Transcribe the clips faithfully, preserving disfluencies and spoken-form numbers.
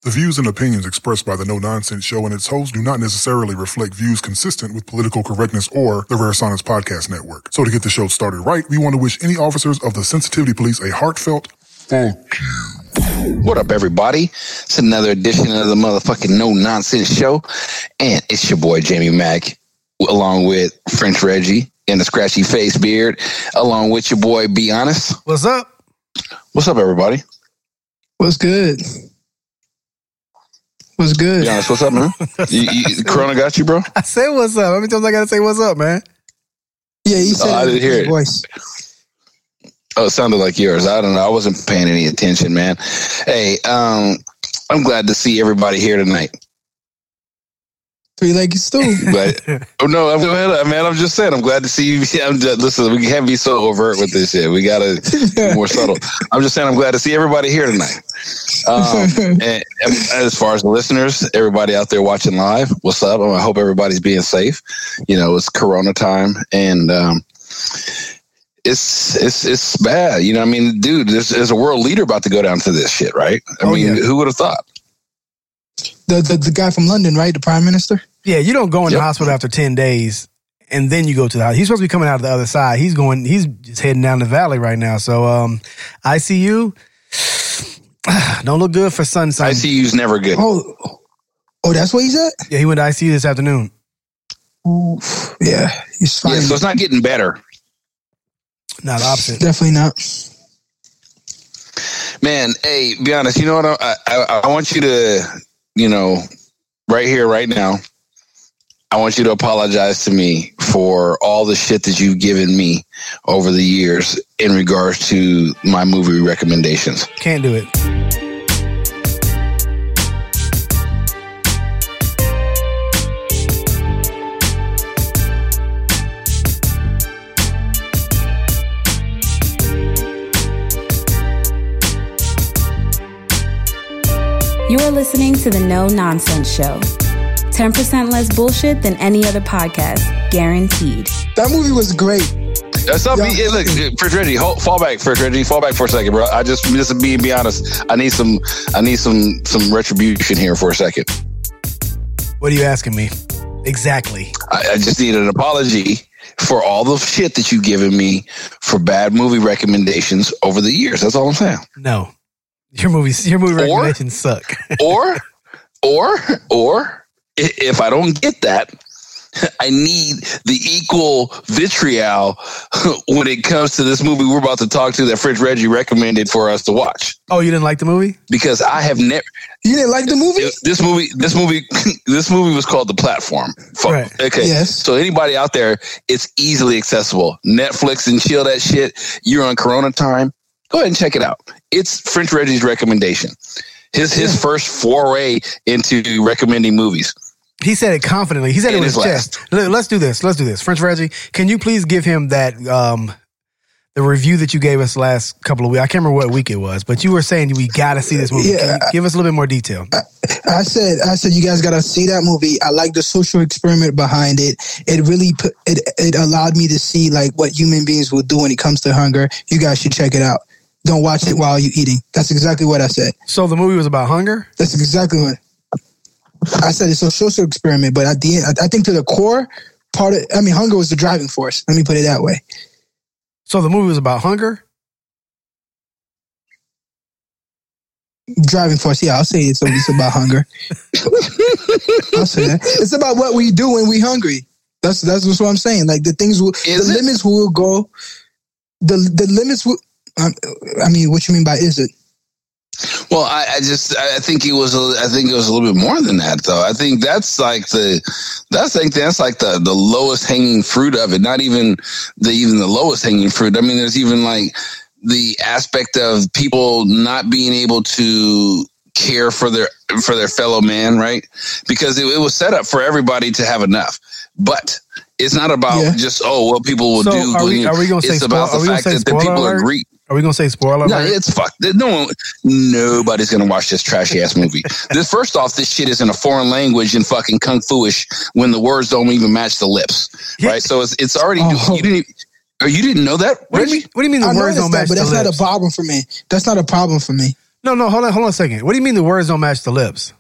The views and opinions expressed by the No Nonsense Show and its hosts do not necessarily reflect views consistent with political correctness or the Rare Science Podcast Network. So to get the show started right, we want to wish any officers of the Sensitivity Police a heartfelt thank you. What up, everybody? It's another edition of the motherfucking No Nonsense Show, and it's your boy Jamie Mack, along with French Reggie and the scratchy face beard, along with your boy Be Honest. What's up? What's up, everybody? What's good? What's good? Be honest, what's up, man? you, you, Corona got you, bro? I said what's up. How many times I gotta say what's up, man? Yeah, you said oh, I didn't hear it. Voice. Oh, it sounded like yours. I don't know. I wasn't paying any attention, man. Hey, um, I'm glad to see everybody here tonight. Three-legged stool. But, oh no, I'm man. I'm just saying. I'm glad to see you. I'm just, listen, we can't be so overt with this shit. We gotta be more subtle. I'm just saying. I'm glad to see everybody here tonight. Um, and, and as far as the listeners, everybody out there watching live, what's up? I hope everybody's being safe. You know, it's Corona time, and um, it's it's it's bad. You know, I mean, dude, there's, there's a world leader about to go down to this shit, right? I oh, mean, yeah. Who would have thought? The, the the guy from London, right? The Prime Minister? Yeah, you don't go in yep. the hospital after ten days and then you go to the hospital. He's supposed to be coming out of the other side. He's going, he's just heading down the valley right now. So, um, I C U, don't look good for Sunshine. I C U's never good. Oh, oh, that's what he's at? Yeah, he went to I C U this afternoon. Oof. Yeah, he's fine. Yeah, so it's not getting better. Not the opposite. Definitely not. Man, hey, be honest, you know what? I, I, I want you to, you know, right here, right now, I want you to apologize to me for all the shit that you've given me over the years in regards to my movie recommendations. Can't do it. You are listening to the No Nonsense Show. ten percent less bullshit than any other podcast. Guaranteed. That movie was great. That's not me. Look, Fridge Reggie, hold, fall back, Fridge Reggie, fall back for a second, bro. I just, just to be, be honest, I need some, I need some, some retribution here for a second. What are you asking me? Exactly. I, I just need an apology for all the shit that you've given me for bad movie recommendations over the years. That's all I'm saying. No. Your movies, your movie recommendations suck. or, or, or, if I don't get that, I need the equal vitriol when it comes to this movie we're about to talk to that Fridge Reggie recommended for us to watch. Oh, you didn't like the movie? Because I have never. You didn't like the movie? This movie, this movie, this movie was called The Platform. Right. Okay. Yes. So anybody out there, it's easily accessible. Netflix and chill that shit. You're on Corona time. Go ahead and check it out. It's French Reggie's recommendation. His his first foray into recommending movies. He said it confidently. He said it in his chest. Let's do this. Let's do this. French Reggie, can you please give him that um, the review that you gave us last couple of weeks? I can't remember what week it was, but you were saying we got to see this movie. Yeah, can you give us a little bit more detail? I, I said, I said, you guys got to see that movie. I like the social experiment behind it. It really put it. It allowed me to see like what human beings will do when it comes to hunger. You guys should check it out. Don't watch it while you're eating. That's exactly what I said. So the movie was about hunger? That's exactly what I said. It's a social experiment, but at the end, I think to the core part of, I mean, hunger was the driving force. Let me put it that way. So the movie was about hunger? Driving force, yeah, I'll say it's, it's about hunger. I'll say that. It's about what we do when we're hungry. That's that's what I'm saying. Like the things, will, the it? limits will go, the the limits will, Um, I mean, what you mean by is it? Well, I, I just I think it was a, I think it was a little bit more than that, though. I think that's like the that's like that's like the, the lowest hanging fruit of it. Not even the even the lowest hanging fruit. I mean, there's even like the aspect of people not being able to care for their for their fellow man, right? Because it, it was set up for everybody to have enough, but it's not about yeah. just oh what people will so do. Are we, are we gonna it's say about spo- the fact that the people alert? agree. Are we gonna say spoiler No, alert? it's fucked. No one, nobody's gonna watch this trashy ass movie. This first off, this shit is in a foreign language and fucking kung fu-ish when the words don't even match the lips, yeah. right? So it's it's already. Oh. You didn't. Or you didn't know that? What do you mean, what do you mean the I words don't that, match but the that's lips? not a problem for me. That's not a problem for me. No, no, hold on, hold on a second. What do you mean the words don't match the lips?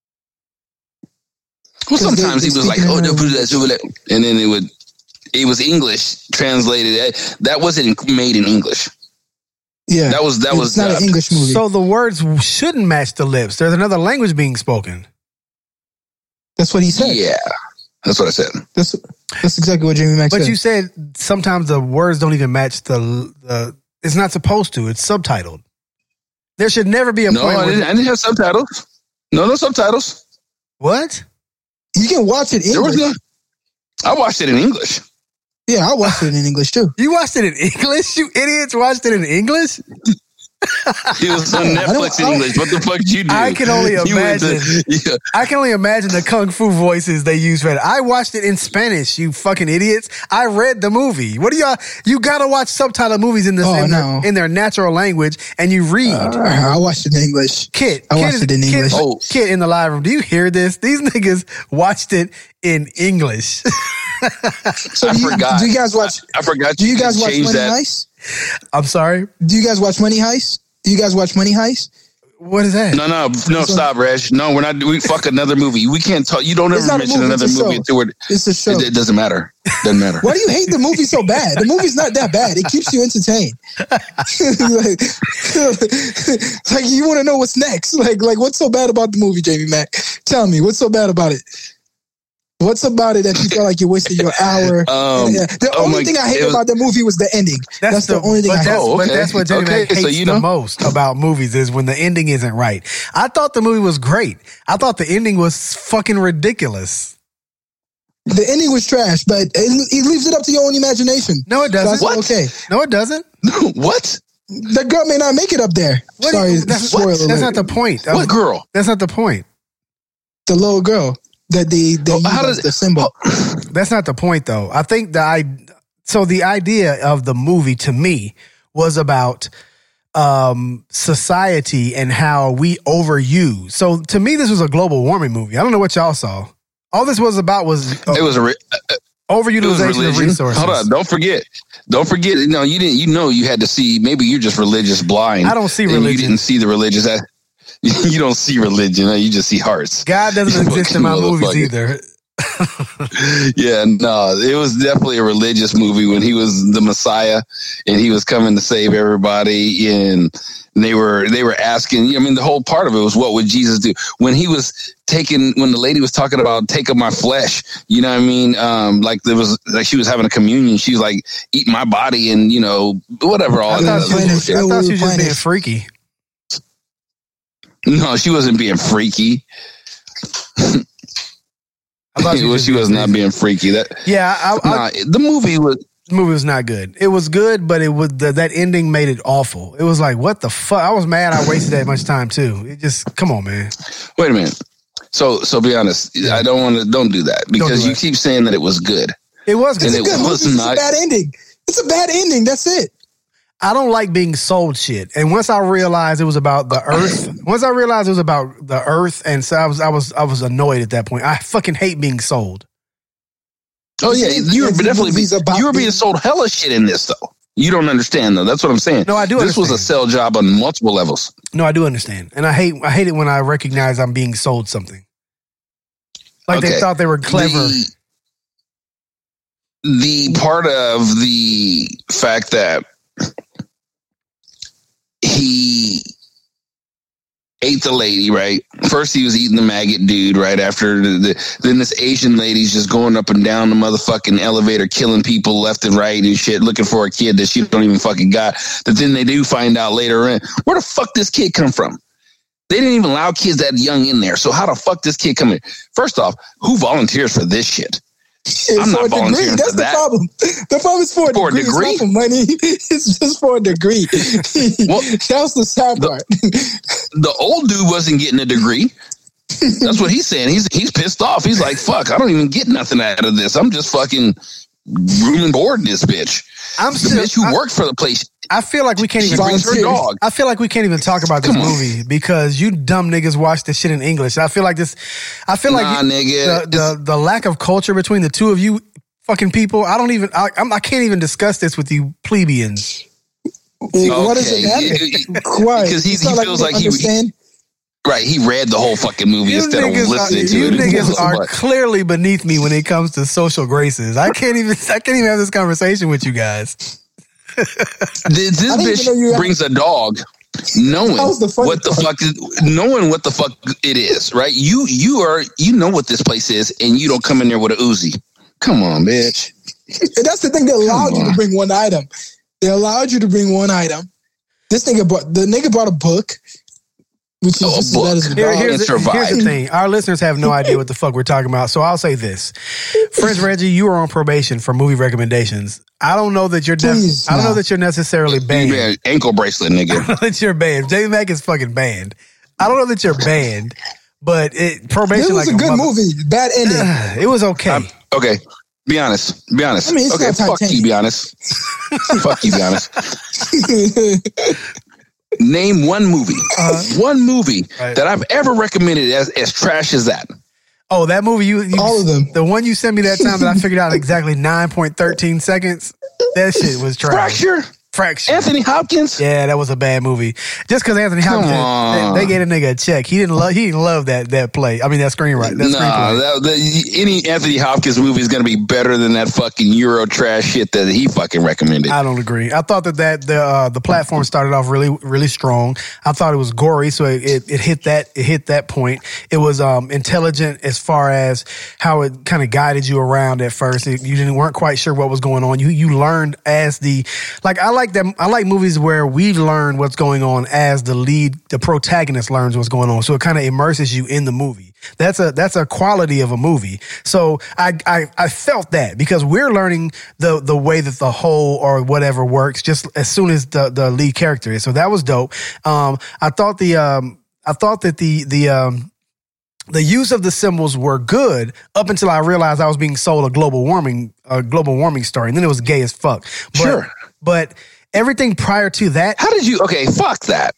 Well, sometimes he was like, "Oh, no, and then it would. It was English translated. That wasn't made in English. Yeah, that was that it's was not uh, an English movie. So the words shouldn't match the lips. There's another language being spoken. That's what he said. Yeah, that's what I said. That's that's exactly what Jamie Mack but said. But you said sometimes the words don't even match the. the it's not supposed to. It's subtitled. There should never be a no, point. I didn't, where I didn't have subtitles. No, no subtitles. What? You can watch it in English. No, I watched it in English. Yeah, I watched it in English too. You watched it in English? You idiots watched it in English? It was on Netflix in English. What the fuck did you do? I can only imagine. To, yeah. I can only imagine the kung fu voices they use for it. I watched it in Spanish. You fucking idiots! I read the movie. What do y'all? You gotta watch subtitled movies in this oh, in, no. their, in their natural language, and you read. Uh, I watched it in English. Kid, I kid watched is, it in English. Kid, oh. kid in the live room. Do you hear this? These niggas watched it in English. So I do you, forgot. Do you guys watch? I, I forgot. Do you guys watch Money that. Heist? I'm sorry. Do you guys watch Money Heist? Do you guys watch Money Heist? What is that? No, no, no! Stop, Reg. No, we're not. We fuck another movie. We can't talk. You don't ever mention movie, another movie until we're. It's a show. It, it doesn't matter. Doesn't matter. Why do you hate the movie so bad? The movie's not that bad. It keeps you entertained. like, like you want to know what's next. Like, like what's so bad about the movie, Jamie Mack? Tell me, what's so bad about it? What's about it that you felt like you wasted your hour? Um, yeah. The oh only my, thing I hate was, about the movie was the ending. That's, that's the, the only thing I hate. Oh, okay. But that's what Jamie okay. Mack hates so you the know? most about movies is when the ending isn't right. I thought the movie was great. I thought the ending was fucking ridiculous. The ending was trash, but it, it leaves it up to your own imagination. No, it doesn't. So what? Okay. No, it doesn't. What? The girl may not make it up there. What Sorry, you, that's, spoiler what? That's not the point. What girl? That's not the point. The little girl. That they, they oh, how use does the symbol. That's not the point, though. I think the I so the idea of the movie to me was about um, society and how we overuse. So to me, this was a global warming movie. I don't know what y'all saw. All this was about was uh, it was a re- overutilization of resources. Hold on, don't forget. Don't forget. No, you didn't. You know, you had to see. Maybe you're just religious blind. I don't see religion. You didn't see the religious. You don't see religion. You just see hearts. God doesn't exist in my movies either. Yeah, no, it was definitely a religious movie when he was the Messiah and he was coming to save everybody. And they were they were asking. I mean, the whole part of it was, what would Jesus do when he was taking? When the lady was talking about take of my flesh, you know what I mean? Um, like there was like she was having a communion. She was like, eat my body, and you know whatever. All I that. thought, she was, I thought she was just being freaky. No, she wasn't being freaky. I thought she, was, she was not being freaky. That yeah, I, I, nah, the movie was the movie was not good. It was good, but it was the, that ending made it awful. It was like, what the fuck? I was mad. I wasted that much time too. It just come on, man. Wait a minute. So, so be honest. I don't want to. Don't do that because do you keep saying that it was good. It was good. It's and a good it movie. was It's not, a bad ending. It's a bad ending. That's it. I don't like being sold shit. And once I realized it was about the earth, once I realized it was about the earth, and so I was, I was, I was annoyed at that point. I fucking hate being sold. Oh yeah, you were definitely be, you were being sold hella shit in this though. You don't understand though. That's what I'm saying. No, I do. This understand. was a sell job on multiple levels. No, I do understand, and I hate, I hate it when I recognize I'm being sold something. Like okay. They thought they were clever. The, the part of the fact that he ate the lady, right? First he was eating the maggot dude right after the, the, then this Asian lady's just going up and down the motherfucking elevator killing people left and right and shit, looking for a kid that she don't even fucking got. But then they do find out later in, where the fuck this kid come from? They didn't even allow kids that young in there. So how the fuck this kid come in? First off, who volunteers for this shit? It's I'm not volunteering That's for the that. problem. The problem is for, for a degree. degree? It's not for money. It's just for a degree. Well, that was the sad part. The, the old dude wasn't getting a degree. That's what he's saying. He's he's pissed off. He's like, fuck, I don't even get nothing out of this. I'm just fucking room and board this bitch. I'm the still, bitch who I, worked for the place. I feel like we can't she even brings her dog. I feel like we can't even talk about this movie because you dumb niggas watch this shit in English. I feel like this. I feel like nah, you, nigga, the, the the lack of culture between the two of you fucking people. I don't even. I, I'm, I can't even discuss this with you plebeians. Okay. What does it matter? Why? Because he, he feels like, like he, understand? Right, he read the whole fucking movie you instead of listening are, to you it. You niggas are clearly beneath me when it comes to social graces. I can't even I can't even have this conversation with you guys. This, this bitch brings a dog, knowing the what the fuck, is, knowing what the fuck it is. Right, you you are you know what this place is, and you don't come in there with a Uzi. Come on, bitch. And that's the thing. They allowed you to bring one item. They allowed you to bring one item. This nigga brought the nigga brought a book. Which is oh, just book. as bad as Here, here's, the, here's the thing. Our listeners have no idea what the fuck we're talking about. So I'll say this. French Reggie, you are on probation for movie recommendations. I don't know that you're Please, ne- I don't know that you're necessarily banned. Yeah, ankle bracelet, nigga. I don't know that you're banned. Jamie Mack is fucking banned. I don't know that you're banned, but it probation. It was like a good mother- movie. Bad ending. It was okay. I'm, okay. Be honest. Be honest. I mean, it's okay, fuck you, be honest. Fuck you, be honest. Name one movie, uh, one movie right. that I've ever recommended as, as trash as that. Oh, that movie you, you all of them. The one you sent me that time that I figured out exactly nine point one three seconds. That shit was trash. Fracture. Fracture. Anthony Hopkins. Yeah, that was a bad movie. Just because Anthony Come Hopkins, they, they gave a nigga a check. He didn't love. He didn't love that that play. I mean that screenwriter. That nah, that, that, any Anthony Hopkins movie is going to be better than that fucking Euro trash shit that he fucking recommended. I don't agree. I thought that that the uh, the platform started off really really strong. I thought it was gory, so it, it, it hit that it hit that point. It was um, intelligent as far as how it kind of guided you around at first. It, you didn't weren't quite sure what was going on. You you learned as the like I like that I like movies where we learn what's going on as the lead, the protagonist learns what's going on. So it kind of immerses you in the movie. That's a that's a quality of a movie. So I, I I felt that because we're learning the the way that the whole or whatever works just as soon as the, the lead character is. So that was dope. Um, I thought the um I thought that the the um the use of the symbols were good up until I realized I was being sold a global warming a global warming story, and then it was gay as fuck. But, sure, but. Everything prior to that. How did you? Okay, fuck that,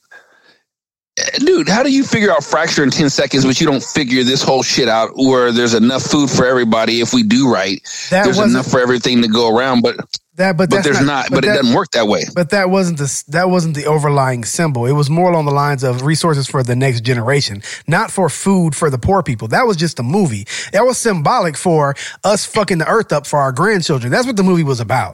dude. How do you figure out fracture in ten seconds, but you don't figure this whole shit out? Where there's enough food for everybody if we do right. That there's enough for everything to go around, but that, but, but there's not. not but, but that, it doesn't work that way. But that wasn't the that wasn't the overlying symbol. It was more along the lines of resources for the next generation, not for food for the poor people. That was just a movie. That was symbolic for us fucking the earth up for our grandchildren. That's what the movie was about.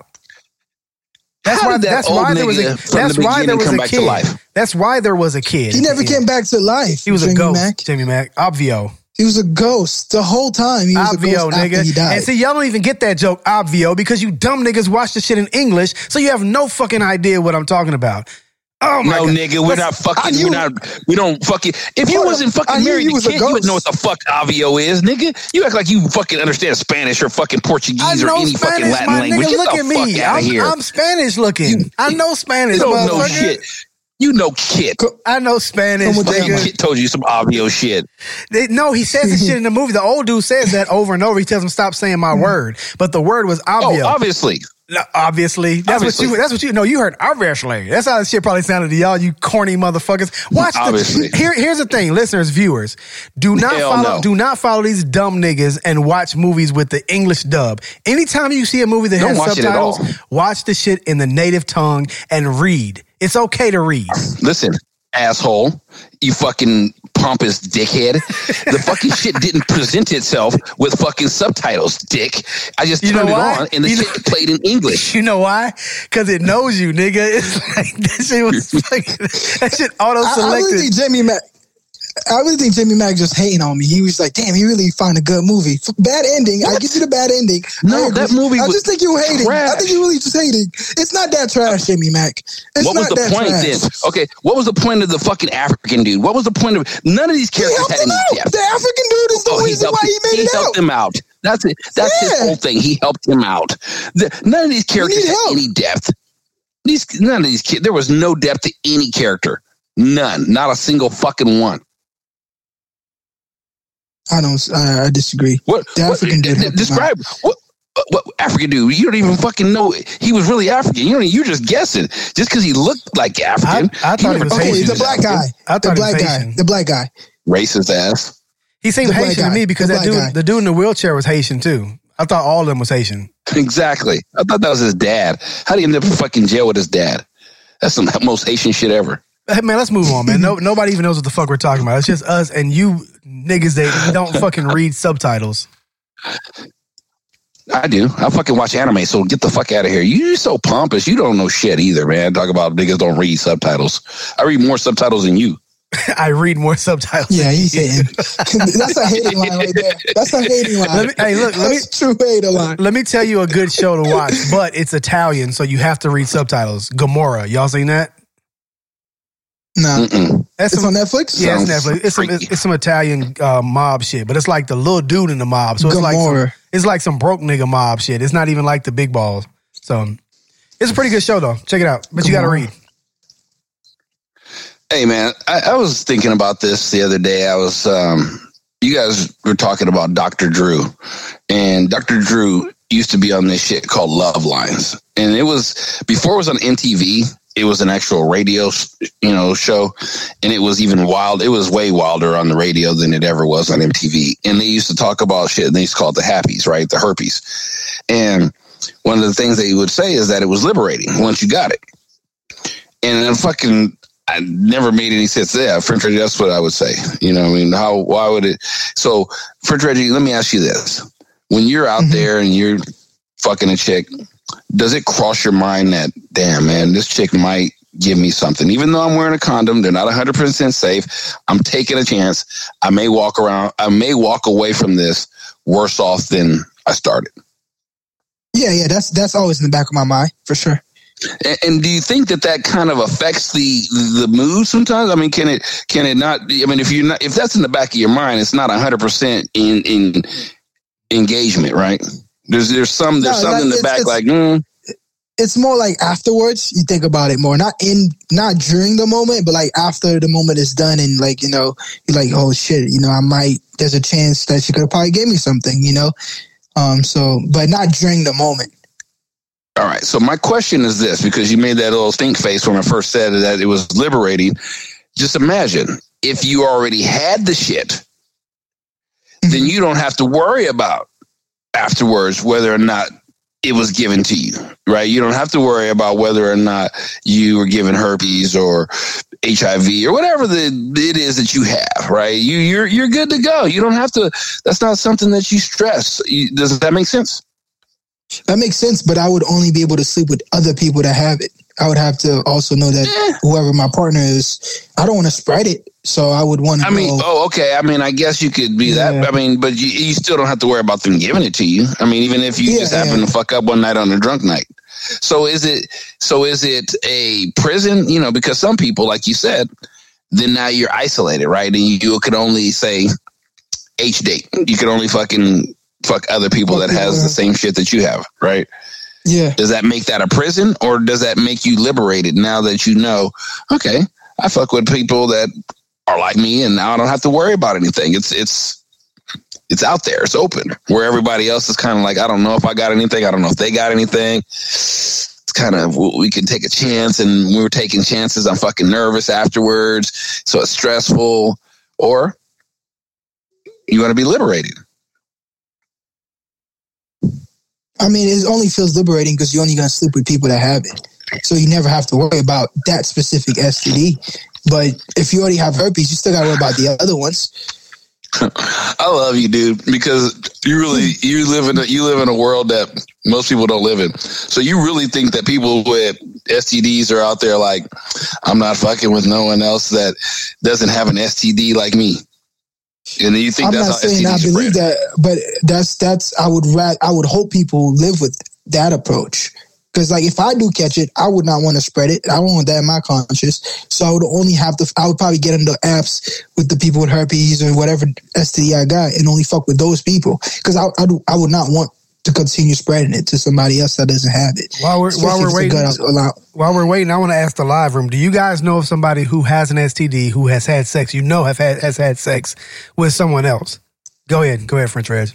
That's How why. Did that that's old why there was a. That's the why there was come a back kid. To life? That's why there was a kid. He never came back to life. He was Jamie a ghost. Mack. Jamie Mack. Obvio. He was a ghost the whole time. He was Obvio, a ghost nigga. after he died. And see, y'all don't even get that joke, obvio, because you dumb niggas watch the shit in English, so you have no fucking idea what I'm talking about. Oh my no, God. nigga, we're not fucking. We're not. We don't fucking. If you wasn't fucking married to Kent, you would know what the fuck Avio is, nigga. You act like you fucking understand Spanish or fucking Portuguese or any Spanish, fucking Latin my language. Nigga, Get look the at fuck me. out I'm, of here. I'm Spanish looking. You, I know Spanish. You don't know shit. You know Kit. I know Spanish. Nigga. Kit told you some Avio shit. They, no, he says this shit in the movie. The old dude says that over and over. He tells him stop saying my word, but the word was Avio. Oh, obviously. No, obviously. That's obviously. what you. That's what you. No, you heard obviously. That's how this shit probably sounded to y'all, you corny motherfuckers. Watch obviously. the. Here, here's the thing, listeners, viewers. Do not Hell follow. No. Do not follow these dumb niggas and watch movies with the English dub. Anytime you see a movie that Don't has watch subtitles, watch the shit in the native tongue and read. It's okay to read. Listen, asshole. You fucking pompous dickhead. The fucking shit didn't present itself with fucking subtitles, dick. I just you turned it why? on and the you shit know, played in English. You know why? Because it knows you, nigga. It's like that shit was fucking, that shit auto-selected. I, I really think Jamie Mack, I really think Jamie Mack just hating on me. He was like, damn, he really found a good movie. Bad ending. What? I give you the bad ending. No, that movie I was just think you hating. trash. I think you really just hating. It's not that trash, Jamie Mack. It's what was not the that point trash. then? Okay, what was the point of the fucking African dude? What was the point of none of these He characters helped had him any out. depth? The African dude is the Oh, reason helped, why he made he it helped out. him out. That's it. That's Yeah. his whole thing. He helped him out. The, none of these characters had help. any depth. These none of these kids. There was no depth to any character. None. Not a single fucking one. I don't. I, I disagree. What? The what African dude. helped him describe out. what? What African dude? You don't even fucking know he was really African. You know, you're just guessing just because he looked like African. I, I thought he was Okay, Haitian. the black guy. I The thought black he was guy. Haitian. The black guy. Racist ass. He seemed The black Haitian to guy. me because The that black dude, guy. the dude in the wheelchair was Haitian too. I thought all of them was Haitian. Exactly. I thought that was his dad. How did he end up in fucking jail with his dad? That's some most Haitian shit ever. Hey, man, let's move on, man. No, nobody even knows what the fuck we're talking about. It's just us and you niggas that don't fucking read subtitles. I do. I fucking watch anime, so get the fuck out of here. You're so pompous. You don't know shit either, man. Talk about niggas don't read subtitles. I read more subtitles than you. I read more subtitles. Yeah, he's saying that's a hating line right there. That's a hating line. Let me, hey, look, let me, that's true hater line. Let me tell you a good show to watch, but it's Italian, so you have to read subtitles. Gomorrah, y'all seen that? No, nah. It's some, on Netflix. Yeah, it's Netflix. It's some, it's, it's some Italian uh, mob shit, but it's like the little dude in the mob. So it's Gomorrah. like some, it's like some broke nigga mob shit. It's not even like the big balls. So it's a pretty good show though. Check it out. But Gomorrah. You got to read. Hey man, I, I was thinking about this the other day. I was, um, you guys were talking about Doctor Drew, and Doctor Drew used to be on this shit called Love Lines, and it was before it was on M T V. It was an actual radio, you know, show, and it was even wild. It was way wilder on the radio than it ever was on M T V. And they used to talk about shit, and they used to call it the happies, right? The herpes. And one of the things they would say is that it was liberating once you got it. And then fucking, I never made any sense. Yeah, French Reggie, that's what I would say. You know, I mean, how, why would it? So, French Reggie, let me ask you this: when you're out mm-hmm. there and you're fucking a chick, does it cross your mind that, damn, man, this chick might give me something? Even though I'm wearing a condom, they're not one hundred percent safe. I'm taking a chance. I may walk around, I may walk away from this worse off than I started. Yeah, yeah, that's that's always in the back of my mind, for sure. And, and do you think that that kind of affects the the mood sometimes? I mean, can it can it not? I mean, if you're not, if that's in the back of your mind, it's not one hundred percent in in engagement, right? There's there's some there's no, something in the back like mm. It's more like afterwards you think about it more, not in not during the moment, but like after the moment is done and like, you know, you're like, oh shit, you know, I might there's a chance that she could have probably gave me something, you know. Um so but not during the moment. All right. So my question is this, because you made that little stink face when I first said that it was liberating. Just imagine if you already had the shit, mm-hmm. then you don't have to worry about afterwards whether or not it was given to you, right? You don't have to worry about whether or not you were given herpes or H I V or whatever the it is that you have, right? You you're you're good to go. You don't have to. That's not something that you stress. You, does that make sense? That makes sense, but I would only be able to sleep with other people that have it. I would have to also know that yeah. whoever my partner is, I don't want to spread it. So I would want to I mean, know. oh, okay. I mean, I guess you could be yeah. that. I mean, but you, you still don't have to worry about them giving it to you. I mean, even if you yeah, just happen yeah. to fuck up one night on a drunk night. So is it, so is it a prison? You know, because some people, like you said, then now you're isolated, right? And you, you could only say H date. You could only fucking fuck other people that has the same shit that you have, right? Yeah. Does that make that a prison, or does that make you liberated now that you know, okay, I fuck with people that are like me and now I don't have to worry about anything. It's it's it's out there. It's open. Where everybody else is kind of like, I don't know if I got anything. I don't know if they got anything. It's kind of, we can take a chance, and we were taking chances. I'm fucking nervous afterwards. So it's stressful. Or you want to be liberated. I mean, it only feels liberating because you're only going to sleep with people that have it. So you never have to worry about that specific S T D. But if you already have herpes, you still got to worry about the other ones. I love you, dude, because you really you live in a, you live in a world that most people don't live in. So you really think that people with S T Ds are out there like, I'm not fucking with no one else that doesn't have an S T D like me. And then you think I'm that's not how saying S T Ds I believe spread. that, but that's that's I would rather, I would hope people live with that approach. Because like if I do catch it, I would not want to spread it. I don't want that in my conscience. So I would only have to. I would probably get into apps with the people with herpes or whatever S T D I got, and only fuck with those people. Because I I, do, I would not want to continue spreading it to somebody else that doesn't have it. While we're while we're waiting, while we're waiting, I want to ask the live room: do you guys know of somebody who has an S T D who has had sex? You know, have had has had sex with someone else? Go ahead, go ahead, French Reg.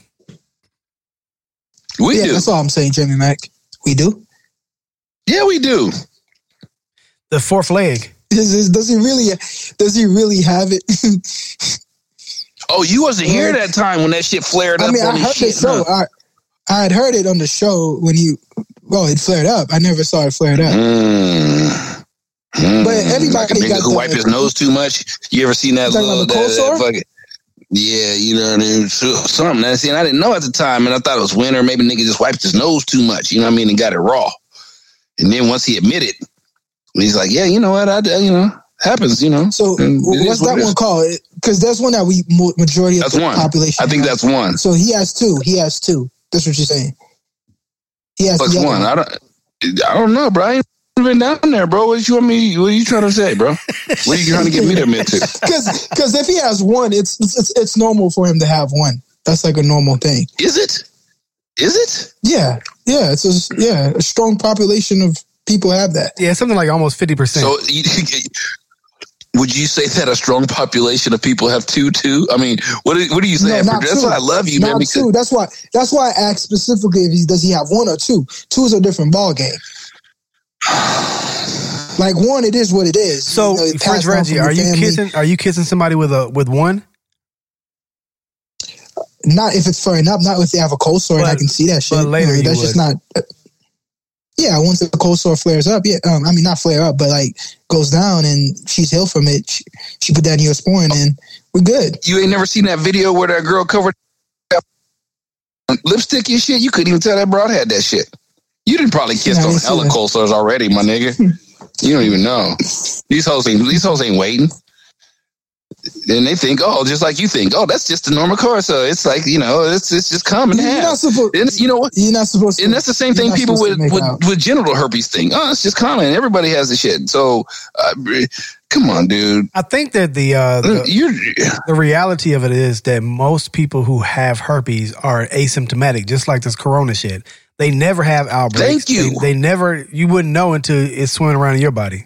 We yeah, do. That's all I'm saying, Jimmy Mac. We do. Yeah, we do. The fourth leg. Does, is, does he really? Does he really have it? Oh, you wasn't here at that time when that shit flared I up. I mean, on I heard shit, it. So huh? I, I had heard it on the show when he. Well, it flared up. I never saw it flared up. Mm. Mm, but everybody like a nigga who wipe his nose too much. You ever seen that little that, that fucking? Yeah, you know what I mean. So, something. I see, and I didn't know at the time, and I thought it was winter. Maybe nigga just wiped his nose too much. You know what I mean? And got it raw. And then once he admitted, he's like, "Yeah, you know what? I you know happens. You know." So what's that one called? Because that's one that we majority of that's the one. population. I think has. that's one. So he has two. He has two. That's what you're saying. He has What's one. one? I don't. I don't know, bro. I ain't been down there, bro. What you want me? What are you trying to say, bro? What are you trying to get me to admit to? Because because if he has one, it's, it's it's normal for him to have one. That's like a normal thing. Is it? Is it? Yeah, yeah. It's a, yeah. A strong population of people have that. Yeah, something like almost fifty percent. So, would you say that a strong population of people have two, too? I mean, what do, what do you say? No, That's two. why I love you, not man. Because two. That's why. That's why I asked specifically if he does he have one or two. Two is a different ball game. Like one, it is what it is. So, you know, French Reggie, are you family. kissing? Are you kissing somebody with a with one? Not if it's flaring up. Not if they have a cold sore but, and I can see that shit. But later, you know, that's would. just not. Uh, yeah, once the cold sore flares up, yeah. Um, I mean, not flare up, but like goes down and she's healed from it. She, she put that Neosporin and we're good. You ain't never seen that video where that girl covered lipstick and shit? You couldn't even tell that broad had that shit. You didn't probably kiss yeah, those hella cold sores already, my nigga. You don't even know. These hoes ain't, these hoes ain't waiting. And they think, oh, just like you think, oh, that's just a normal course. So it's like, you know, it's it's just common to have. Supposed, and you know what? You're not supposed to. And that's the same thing people with, with, with genital herpes think. Oh, it's just common. Everybody has the shit. So, uh, come on, dude. I think that the, uh, the, You're, the reality of it is that most people who have herpes are asymptomatic, just like this corona shit. They never have outbreaks. Thank you. They, they never, you wouldn't know until it's swimming around in your body.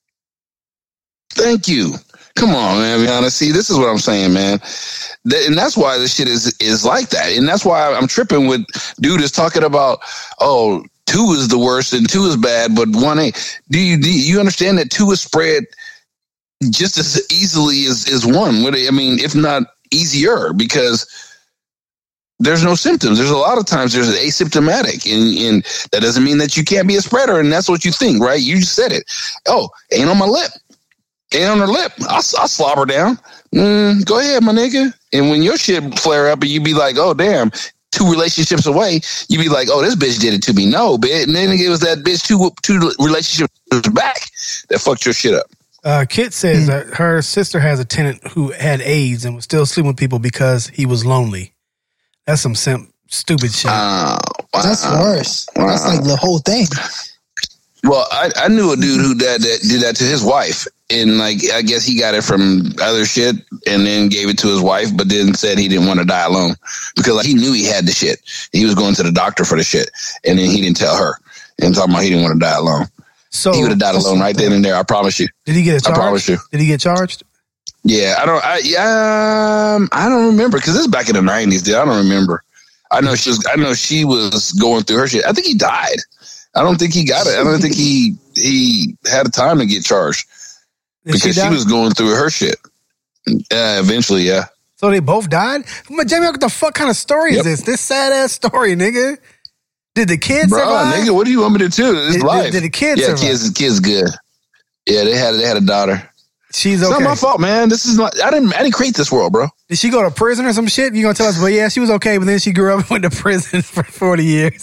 Thank you. Come on, man. Be honest. See, this is what I'm saying, man. And that's why this shit is is like that. And that's why I'm tripping with dude is talking about, oh, two is the worst and two is bad, but one ain't. Do you do you understand that two is spread just as easily as, as one? I mean, if not easier, because there's no symptoms. There's a lot of times there's asymptomatic, and, and that doesn't mean that you can't be a spreader, and that's what you think, right? You just said it. Oh, ain't on my lip. Ain't on her lip. I, I slobber down. Mm, go ahead, my nigga. And when your shit flare up and you be like, oh, damn, two relationships away, you be like, oh, this bitch did it to me. No, bitch. And then it was that bitch two, two relationships back that fucked your shit up. Uh, Kit says mm-hmm. that her sister has a tenant who had AIDS and was still sleeping with people because he was lonely. That's some simp, stupid shit. Uh, wow. That's worse. Wow. That's like the whole thing. Well, I, I knew a dude who did that, did that to his wife. And like, I guess he got it from other shit and then gave it to his wife, but then said he didn't want to die alone because like, he knew he had the shit. He was going to the doctor for the shit. And then he didn't tell her. And talking about he didn't want to die alone. So he would have died alone right then and there. I promise you. Did he get charged? I promise you. Did he get charged? Yeah, I don't. I um, I don't remember because this is back in the nineties. Dude, I don't remember. I know she was. I know she was going through her shit. I think he died. I don't think he got it. I don't think he he had a time to get charged Did because she, she was going through her shit. Yeah, eventually, yeah. So they both died. But Jamie, what the fuck kind of story yep. is this? This sad ass story, nigga. Did the kids Bro, survive? Nigga, what do you want me to do? This did, life. Did, did the kids yeah, survive? kids, kids, good. Yeah, they had they had a daughter. She's okay. It's not my fault, man. This is not. I didn't. I didn't create this world, bro. Did she go to prison or some shit? You gonna tell us? Well, yeah, she was okay, but then she grew up and went to prison for forty years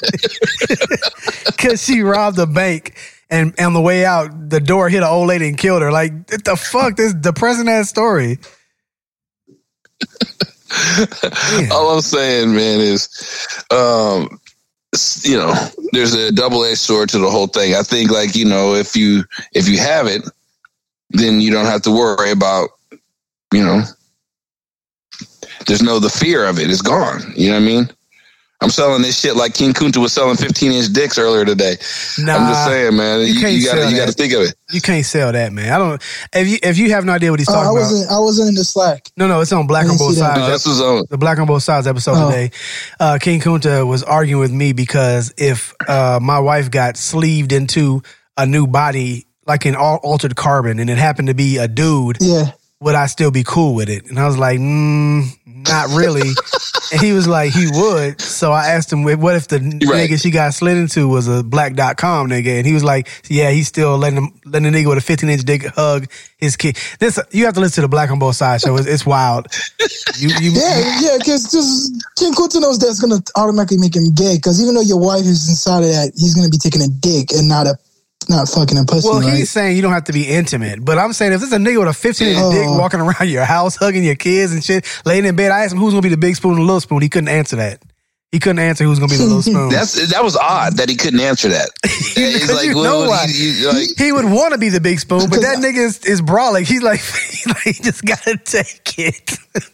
because she, she robbed a bank, and on the way out, the door hit an old lady and killed her. Like, what the fuck? This depressing ass story. All I'm saying, man, is, um, you know, there's a double-edged sword to the whole thing. I think, like, you know, if you if you have it, then you don't have to worry about, you know, there's no, the fear of it is gone. You know what I mean? I'm selling this shit like King Kunta was selling fifteen inch dicks earlier today. Nah, I'm just saying, man, you, you, you gotta, you gotta think of it. You can't sell that, man. I don't, if you, if you have no idea what he's talking uh, I wasn't, about. I wasn't in the Slack. No, no, it's on Black on Both Sides. No, this was on the Black on Both Sides episode oh. today. Uh, King Kunta was arguing with me because if, uh, my wife got sleeved into a new body, like an altered carbon, and it happened to be a dude, yeah, would I still be cool with it? And I was like, mm, not really. And he was like, he would. So I asked him, what if the right. nigga she got slid into was a black dot com nigga? And he was like, yeah, he's still letting him, letting the nigga with a fifteen inch dick hug his kid. This, you have to listen to the Black on Both Sides show. It's, it's wild. You, you, yeah, yeah, because just Ken Kunta knows that's going to automatically make him gay. Because even though your wife is inside of that, he's going to be taking a dick and not a Not fucking a pussy. Well, right? he's saying you don't have to be intimate, but I'm saying if there's a nigga with a fifteen inch oh. dick walking around your house, hugging your kids and shit, laying in bed, I asked him who's gonna be the big spoon and the little spoon. He couldn't answer that. He couldn't answer who's gonna be the little spoon. That's that was odd that he couldn't answer that. It's like, you well, know why? He, he, like, he would want to be the big spoon, but that nigga is, is brolic. He's like, he's like, he just gotta take it.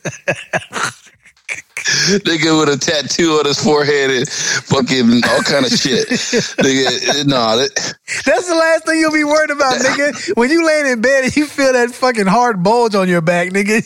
Nigga with a tattoo on his forehead and fucking all kind of shit. Nigga, no, that, that's the last thing you'll be worried about, nigga. When you laying in bed and you feel that fucking hard bulge on your back, nigga.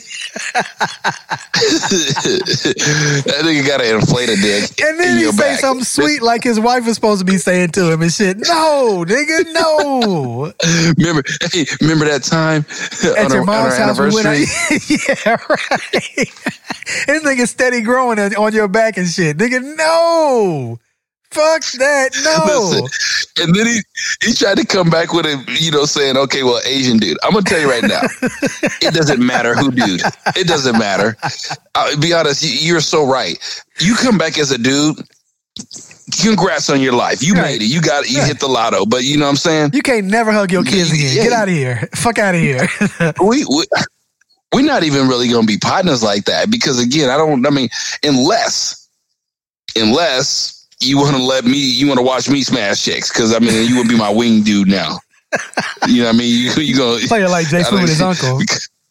That nigga got an inflated dick. And then he say back. something sweet like his wife was supposed to be saying to him and shit. No, nigga, no. Remember, hey, remember that time at on your our, mom's on our house? We went anniversary? out, yeah, right. This nigga steady growing on your back and shit. Nigga, no. Fuck that, no. Listen, and then he, he tried to come back with it, you know, saying, okay, well, Asian dude. I'm going to tell you right now, it doesn't matter who dude. It doesn't matter. I'll be honest, you, you're so right. You come back as a dude, congrats on your life. You right. made it. You got it. You right. hit the lotto. But you know what I'm saying? You can't never hug your kids again. Yeah. Get out of here. Fuck out of here. we... we We're not even really going to be partners like that because, again, I don't, I mean, unless, unless you want to let me, you want to watch me smash chicks because, I mean, you would be my wing dude now. You know what I mean? You, you gonna, play it like Jay Smooth with his uncle.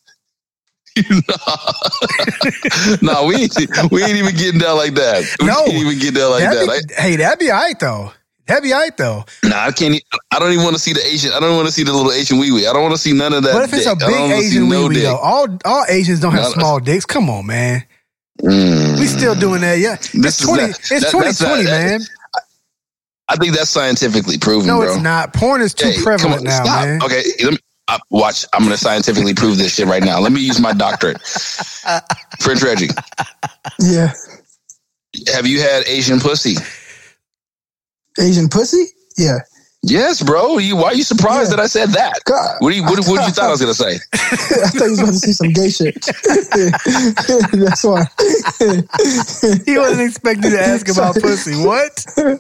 no, no, we ain't, we ain't even getting down like that. We no, ain't even get down like that. Be, like, hey, that'd be all right, though. That'd be all right, though. Nah, I can't. I don't even want to see the Asian. I don't want to see the little Asian wee wee. I don't want to see none of that. But if it's dick. a big Asian wee wee, though, all all Asians don't have no, small dicks. Come on, man. Mm, we still doing that, yeah. It's twenty. Not, it's that, twenty twenty, not, man. I think that's scientifically proven. No, bro. it's not. Porn is too hey, prevalent on, now, stop. man. Okay, let me uh, watch. I'm going to scientifically prove this shit right now. Let me use my doctorate. French Reggie. Yeah. Have you had Asian pussy? Asian pussy? Yeah. Yes, bro. You, why are you surprised yeah. that I said that? God. What do you, what, what you thought I was going to say? I thought you was about to see some gay shit. That's why. He wasn't expecting to ask about pussy. What?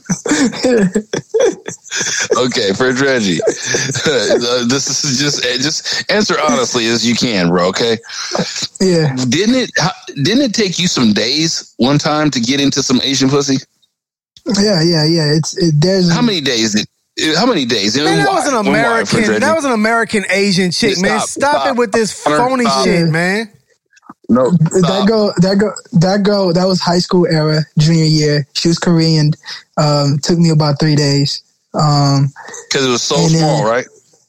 Okay, French Reggie. Uh, this is just just answer honestly as you can, bro. Okay. Yeah. Didn't it? How, didn't it take you some days one time to get into some Asian pussy? Yeah, yeah, yeah. It's it, there's how many days did how many days? Man, that was an American. Why, that was an American Asian chick, yeah, man. Stop, stop, stop it with this phony stop. shit, man. No, stop. that girl, that girl, that girl. That was high school era, junior year. She was Korean. Um, took me about three days. Um, because it was so small, then, right?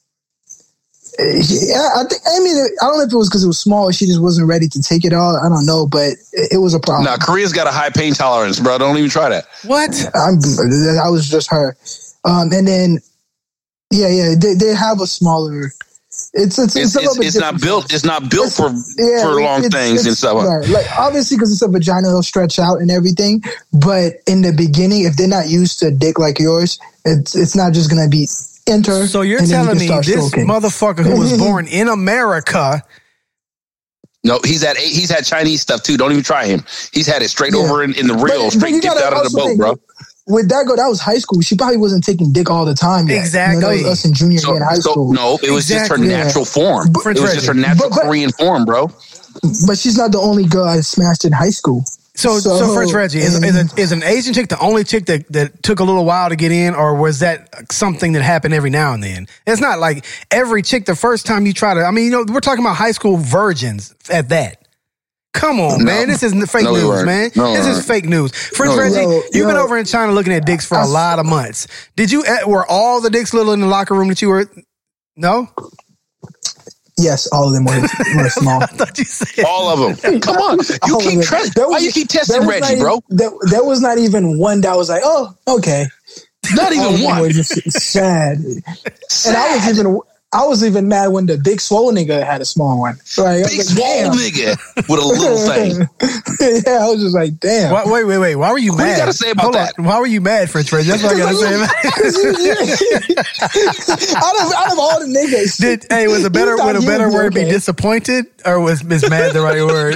Yeah, I think. I mean, I don't know if it was because it was small. She just wasn't ready to take it all. I don't know, but it, it was a problem. Nah, Korea's got a high pain tolerance, bro. Don't even try that. What? I'm, I was just her, um, and then yeah, yeah, they they have a smaller. It's it's it's, it's, it's, it's not built. It's not built it's, for yeah, for long it's, things it's, and stuff. Right. Like obviously, because it's a vagina, it'll stretch out and everything. But in the beginning, if they're not used to a dick like yours, it's it's not just gonna be. Enter, so you're telling you me this stroking. motherfucker who was born in America? No, he's had he's had Chinese stuff too. Don't even try him. He's had it straight yeah. over in, in the reel, but, straight but dipped out of the boat, think, bro. With that girl, that was high school. She probably wasn't taking dick all the time yet. Exactly. You know, that was us in junior so, year in high so, school. No, it was exactly. just her natural yeah. form. But, it was just her natural but, but, Korean form, bro. But she's not the only girl I smashed in high school. So, so, so French Reggie, is, is, a, is an Asian chick the only chick that, that took a little while to get in, or was that something that happened every now and then? It's not like every chick the first time you try to, I mean, you know, we're talking about high school virgins at that. Come on, no. man. This is fake no, news, man. No, this is fake news. French no, Reggie, yo, you've yo, been over in China looking at dicks for I, a lot of months. Did you, were all the dicks little in the locker room that you were, no? Yes, all of them were, were small. I thought you said all of them. Come on, you all keep testing. Why you keep testing Reggie, even, bro? There, there was not even one that was like, oh, okay. Not even one. Were just sad. sad. And I was even, I was even mad when the big swole nigga had a small one. Like, big like, swole nigga with a little thing. Yeah, I was just like, damn. Why, wait, wait, wait. Why were you what mad? What you got to say about Hold that? On. Why were you mad, French French? That's what I got to say about it. out, of, out of all the niggas. Did, hey, was a better, would a better word okay. be disappointed? Or was Miss Mad the right word?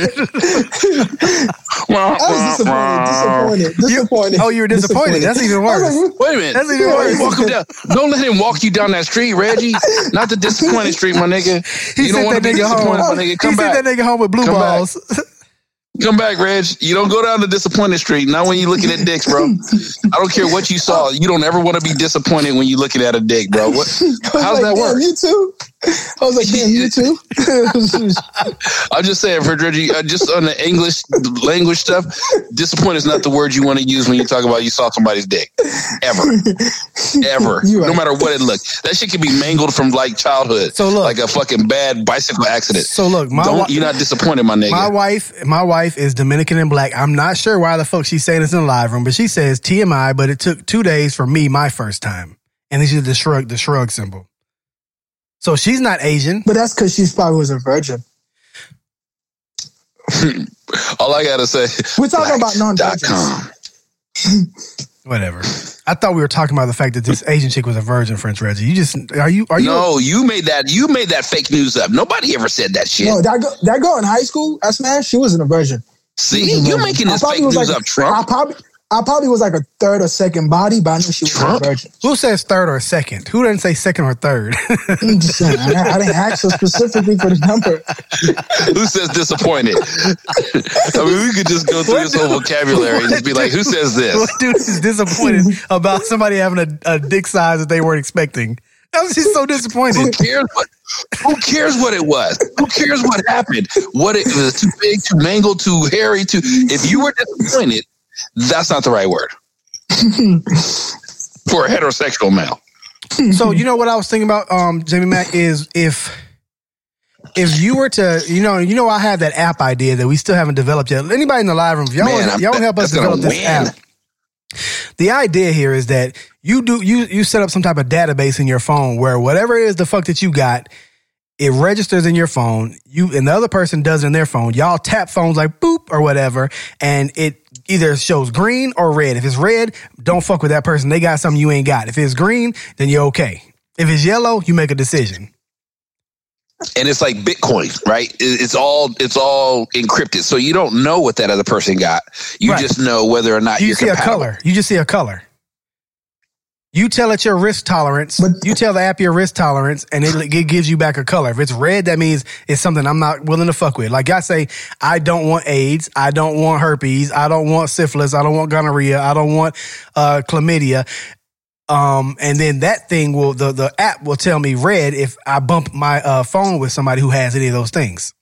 I was disappointed. Disappointed. Disappointed. You, oh, you were disappointed. disappointed. That's even worse. Like, wait a minute. That's even worse. Walk him down. Don't let him walk you down that street, Reggie. Not the disappointed street, my nigga. He you don't want to be disappointed, home. my nigga. Come he back. Sent that nigga home with blue Come balls. Back. Come back, Reg. You don't go down to disappointed street. Not when you're looking at dicks, bro. I don't care what you saw. You don't ever want to be disappointed when you're looking at a dick, bro. What? How's like, that work? You too. I was like, damn, you too. I'm just saying, for Reggie, uh, just on the English language stuff, disappointed is not the word you want to use when you talk about you saw somebody's dick. Ever. Ever. Right. No matter what it looked. That shit can be mangled from like childhood. So look, like a fucking bad bicycle accident. So look, my don't, wa- you're not disappointed, my nigga. My wife, my wife is Dominican and black. I'm not sure why the fuck she's saying this in the live room, but she says T M I, but it took two days for me, my first time. And then she did the shrug, the shrug symbol. So she's not Asian. But that's because she probably was a virgin. All I gotta say, we're talking about non-virgins. Whatever. I thought we were talking about the fact that this Asian chick was a virgin, French Reggie. You just are you are you? No, you made that. You made that fake news up. Nobody ever said that shit. No, that girl, that girl in high school, I smashed. She wasn't a virgin. See, you're making this fake news like, up, Trump. I probably. I probably was like a third or second body, but I knew she was Trump? a virgin. Who says third or second? Who didn't say second or third? I'm just saying, I, I didn't ask her specifically for the number. Who says disappointed? I mean, we could just go through what this whole vocabulary and just be like, who says this? What dude is disappointed about somebody having a, a dick size that they weren't expecting? I was just so disappointed. Who cares what? Who cares what it was? Who cares what happened? What it, it was too big, too mangled, too hairy, too. If you were disappointed, that's not the right word for a heterosexual male. So you know what I was thinking about, um, Jamie Mack, is if if you were to, you know, you know, I have that app idea that we still haven't developed yet. Anybody in the live room, y'all, Man, y'all help us develop this win. app. The idea here is that you do you you set up some type of database in your phone where whatever it is the fuck that you got, it registers in your phone. You and the other person does it in their phone. Y'all tap phones like boop or whatever, and it either shows green or red. If it's red, don't fuck with that person. They got something you ain't got. If it's green, then you're okay. If it's yellow, you make a decision. And it's like Bitcoin, right? It's all it's all encrypted, so you don't know what that other person got. You right. just know whether or not you you're see compatible. a color. You just see a color. You tell it your risk tolerance. But, you tell the app your risk tolerance, and it, it gives you back a color. If it's red, that means it's something I'm not willing to fuck with. Like I say, I don't want AIDS. I don't want herpes. I don't want syphilis. I don't want gonorrhea. I don't want uh, chlamydia. Um, and then that thing will the the app will tell me red if I bump my uh, phone with somebody who has any of those things.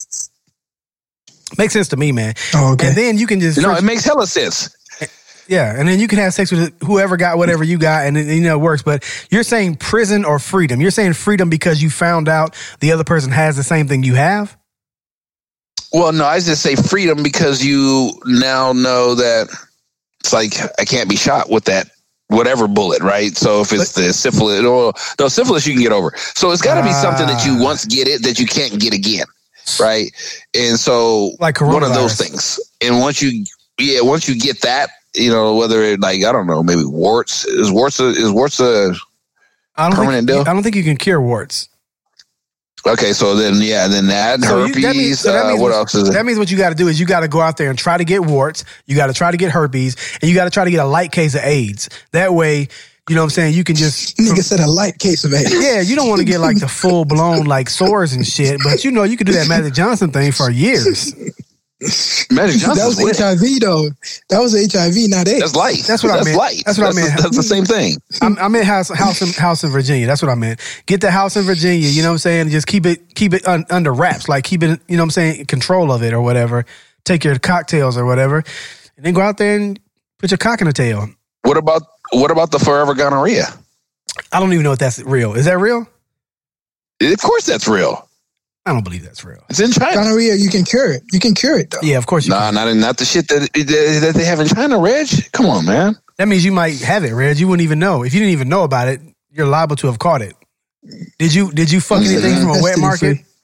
Makes sense to me, man. Oh, okay. And then you can just no, it makes hella sense. Yeah, and then you can have sex with whoever got whatever you got, and it, you know, it works. But you're saying prison or freedom. You're saying freedom because you found out the other person has the same thing you have? Well, no, I just say freedom because you now know that it's like I can't be shot with that whatever bullet, right? So if it's the syphilis, or no, syphilis you can get over. So it's got to be uh, something that you once get it that you can't get again, right? And so like one of those things. And once you, yeah, once you get that, you know, whether it like I don't know, maybe warts is warts a, is warts a I don't permanent think, deal? I don't think you can cure warts. Okay, so then yeah, then that so herpes. You, that means, so that means uh, what, what else is it? That means what you got to do is you got to go out there and try to get warts. You got to try to get herpes, and you got to try to get a light case of AIDS. That way, you know what I'm saying, you can just nigga said a light case of AIDS. Yeah, you don't want to get like the full blown like sores and shit, but you know you could do that Magic Johnson thing for years. Magic Johnson. That was lit. H I V though. That was H I V, not AIDS. That's light. That's what that's I meant. Light. That's what that's I meant. A, that's the same thing. I'm, I'm in house, house, in, house in Virginia. That's what I meant. Get the house in Virginia. You know what I'm saying? Just keep it, keep it un, under wraps. Like keep it, you know what I'm saying, control of it or whatever. Take your cocktails or whatever, and then go out there and put your cock in a tail. What about what about the forever gonorrhea? I don't even know if that's real. Is that real? Of course, that's real. I don't believe that's real. It's in China. Gonorrhea, you can cure it. You can cure it, though. Yeah, of course you nah, can. Nah, not, not the shit that, that they have in China, Reg. Come on, man. That means you might have it, Reg. You wouldn't even know. If you didn't even know about it, you're liable to have caught it. Did you did you fuck anything from a wet market? Free.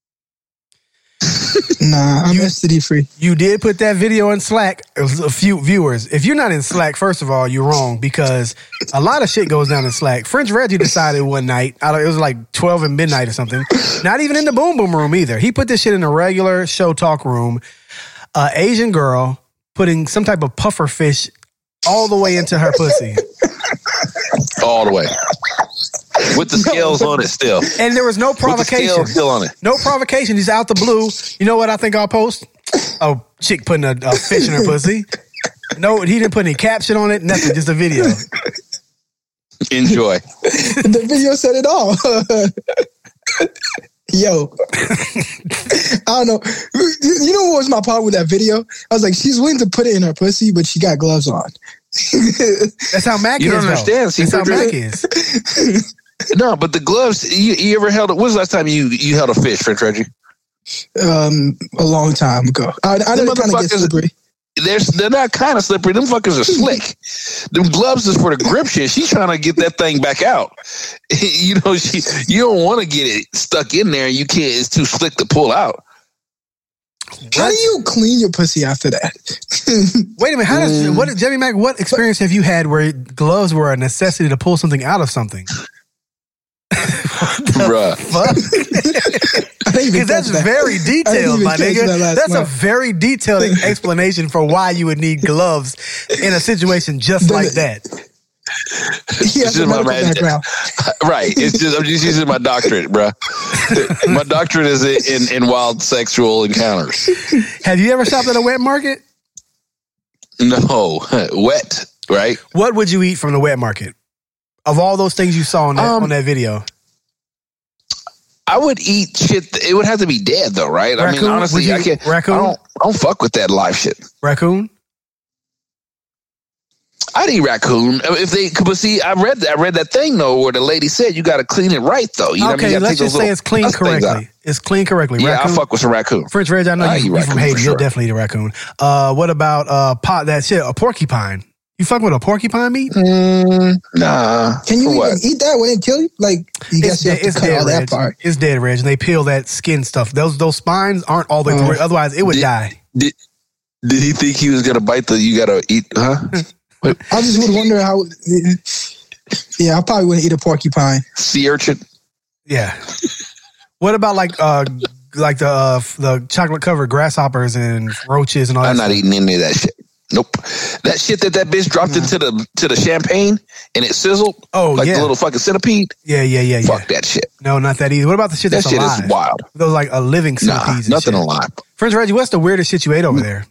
Nah, I'm S T D free. You did put that video in Slack. It was a few viewers. If you're not in Slack, first of all, you're wrong because a lot of shit goes down in Slack. French Reggie decided one night, it was like twelve at midnight or something, not even in the Boom Boom room either. He put this shit in a regular show talk room. Uh, Asian girl putting some type of puffer fish all the way into her pussy. All the way. With the scales on it still. And there was no provocation. With the scales still on it. No provocation. He's out the blue. You know what I think I'll post? A chick putting a, a fish in her pussy. No, he didn't put any caption on it. Nothing. Just a video. Enjoy. The video said it all. Yo. I don't know. You know what was my problem with that video? I was like, she's willing to put it in her pussy, but she got gloves on. That's how Mac you is. You don't understand. See, That's how Mac is. No, but the gloves. You, you ever held? When was the last time you, you held a fish, French Reggie? Um, a long time ago. I, I know they kind of get slippery. They're they're not kind of slippery. Them fuckers are slick. Them gloves is for the grip shit. She's trying to get that thing back out. You know, she you don't want to get it stuck in there. You can't. It's too slick to pull out. How do you clean your pussy after that? Wait a minute. How does what Jimmy Mac? What experience have you had where gloves were a necessity to pull something out of something? Bruh. Because that's that. very detailed, my nigga. That that's month. a very detailed explanation for why you would need gloves in a situation just the, like that. Yeah, it's just my background. Right. It's just I'm just using my doctorate, bruh. My doctorate is in, in wild sexual encounters. Have you ever shopped at a wet market? No. Wet, right? What would you eat from the wet market? Of all those things you saw on that, um, on that video. I would eat shit. It would have to be dead, though, right? Raccoon? I mean, honestly, you, I can't. Raccoon? I don't, I don't fuck with that live shit. Raccoon? I'd eat raccoon if they. But see, I read I read that thing though, where the lady said you got to clean it right though. You know okay, what I mean? let's just say it's clean correctly. It's clean correctly. Yeah, raccoon. I fuck with some raccoon. French Reg, I know I you, you from Haiti. Sure. You'll definitely eat a raccoon. Uh, what about uh pot? That shit, a porcupine. You fuck with a porcupine meat? Mm, nah. Can you even what? eat that when it kill you? Like you it's, guess you have it's to cut dead, all Reg. that part. It's dead, Reg. And they peel that skin stuff. Those those spines aren't all the way through. Uh, Otherwise, it would did, die. Did, did he think he was gonna bite the? You gotta eat, huh? I just would wonder how. Yeah, I probably wouldn't eat a porcupine. Sea urchin. Yeah. What about like uh like the uh, the chocolate covered grasshoppers and roaches and all that? I'm not stuff? eating any of that shit. Nope. That shit that that bitch dropped nah. into the to the champagne and it sizzled. Oh like yeah, the little fucking centipede. Yeah, yeah, yeah. Fuck yeah. that shit. No, not that either. What about the shit that's that shit alive? is wild. Those like a living centipedes. Nah, nothing shit. alive. French Reggie, what's the weirdest shit you ate over there?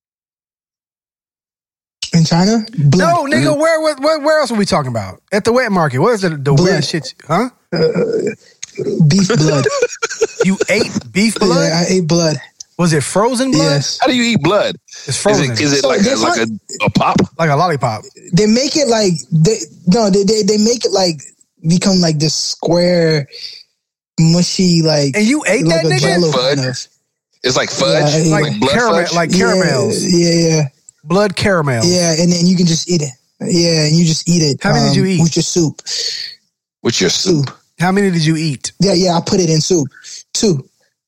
In China? Blood. No, nigga. Mm-hmm. Where, where where else are we talking about? At the wet market. What is the, the weirdest shit? Huh? Uh, beef blood. You ate beef blood? Yeah, I ate blood. Was it frozen blood? Yes. How do you eat blood? It's frozen. Is it, is it so like, a, like a, a pop? Like a lollipop. They make it like they no, they they, they make it like become like this square, mushy like. And you ate like that, nigga? Fudge. Kind of. It's like fudge, yeah, like, like blood caramel, fudge? like caramels. Yeah, yeah, yeah. Blood caramels. Yeah, and then you can just eat it. Yeah, and you just eat it. How many um, did you eat? With your soup. With your soup. soup. How many did you eat? Yeah, yeah, I put it in soup. Two.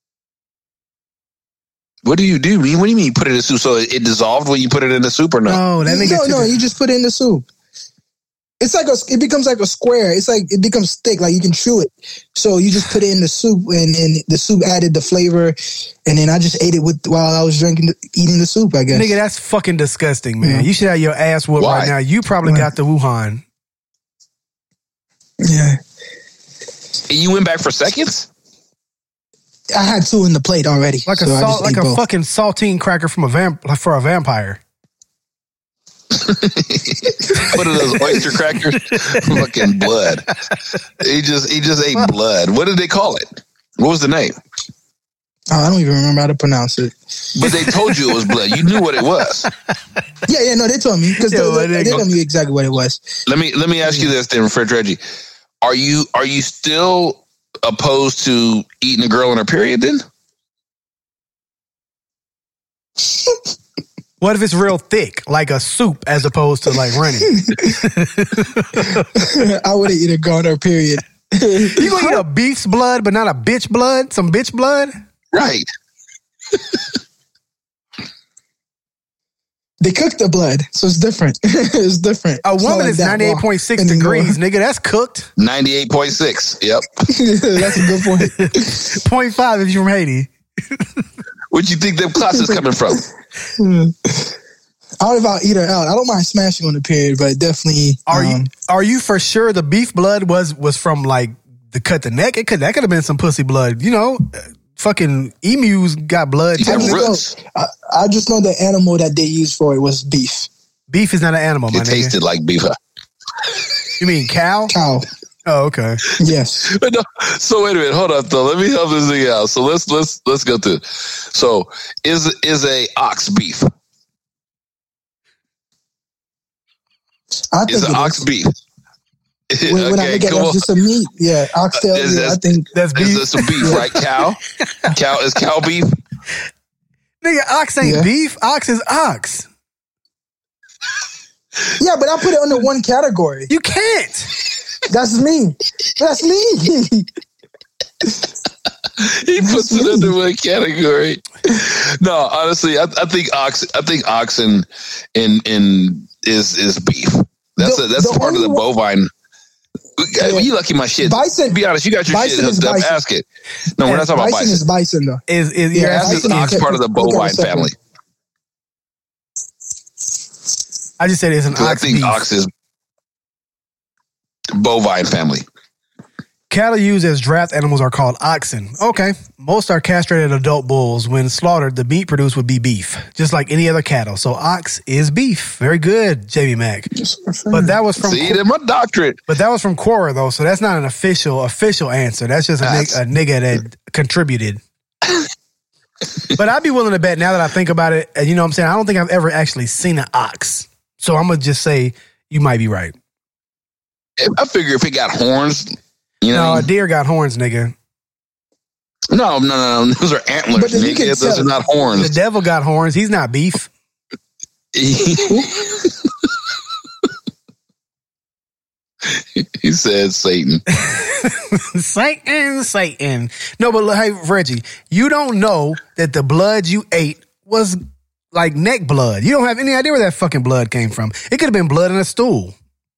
What do you do? What do you mean you put it in soup? So it dissolved when you put it in the soup or no? No, that no, no. You just put it in the soup. It's like a. It becomes like a square. It's like it becomes thick. Like you can chew it. So you just put it in the soup, and, and the soup added the flavor. And then I just ate it with while I was drinking, eating the soup. I guess. Nigga, that's fucking disgusting, man. Yeah. You should have your ass whooped Why? right now. You probably Why? got the Wuhan. Yeah. And you went back for seconds? I had two in the plate already. Like a so salt, like a both. fucking saltine cracker from a vamp like for a vampire. What are those oyster crackers? Fucking blood. He just he just ate blood. What did they call it? What was the name? Oh, I don't even remember how to pronounce it. But they told you it was blood. You knew what it was. Yeah, yeah, no, they told me because Yeah, they, well, they, they they go- told me exactly what it was. Let me let me ask you this then, French Reggie. Are you are you still opposed to eating a girl in her period then? What if it's real thick, like a soup, as opposed to like running? I wouldn't eat a girl in her period. You gonna eat a beef's blood, but not a bitch blood? Some bitch blood? Right. They cook the blood, so it's different. It's different. A It's woman not is like that ninety-eight point six degrees, nigga. That's cooked. ninety-eight point six. Yep. That's a good point. point five if you're from Haiti. Where'd you think them classes coming from? I don't know if I'll eat her out. I don't mind smashing on the period, but definitely. Are um, you are you for sure the beef blood was was from like the cut the neck? It could that could have been some pussy blood. You know, fucking emus got blood. Yeah, I, just roots. know, I, I just know the animal that they used for it was beef. Beef is not an animal, my It nigga. tasted like beef. You mean cow? Cow. Oh, okay. Yes. No, so wait a minute, hold up though. Let me help this thing out. So let's let's let's go through. So is is a ox beef? I think Is an it ox is. beef? When, when I Okay, look at come it on. as just a meat, yeah, oxtail. Is Yeah, I that- think That's Is beef. this some beef, right? Cow? Cow is cow beef? Nigga, ox ain't Yeah. beef. Ox is ox. yeah, but I put it under one category. You can't. That's me. That's me. He puts it under one category. No, honestly, I, I think ox. I think oxen in in is is beef. That's The- a, that's the part of the only one- bovine. You lucky my shit. Bison- To be honest, you got your bison shit is hooked up. bison. Ask it. No, we're not talking bison, about bison. is bison though. Is is Yeah, you're That's asking, just bison ox is- part of the look at it bovine separate. family. I just said it's an So I ox think beef. ox is bovine family. Cattle used as draft animals are called oxen. Okay. Most are castrated adult bulls. When slaughtered, the meat produced would be beef, just like any other cattle. So ox is beef. Very good, J B Mac. But that was from See, that's my doctorate. but that was from Quora though, so that's not an official official answer. That's just a, nig- That's- a nigga that contributed. But I'd be willing to bet now that I think about it, and you know what I'm saying? I don't think I've ever actually seen an ox. So I'm gonna just say you might be right. I figure if it got horns, you No, know. a deer got horns, nigga. No, no, no, no. Those are antlers, But then you nigga. can Those tell- are not The horns. devil got horns. He's not beef. He said Satan. Satan, Satan. No, but look, hey, Reggie, you don't know that the blood you ate was like neck blood. You don't have any idea where that fucking blood came from. It could have been blood in a stool.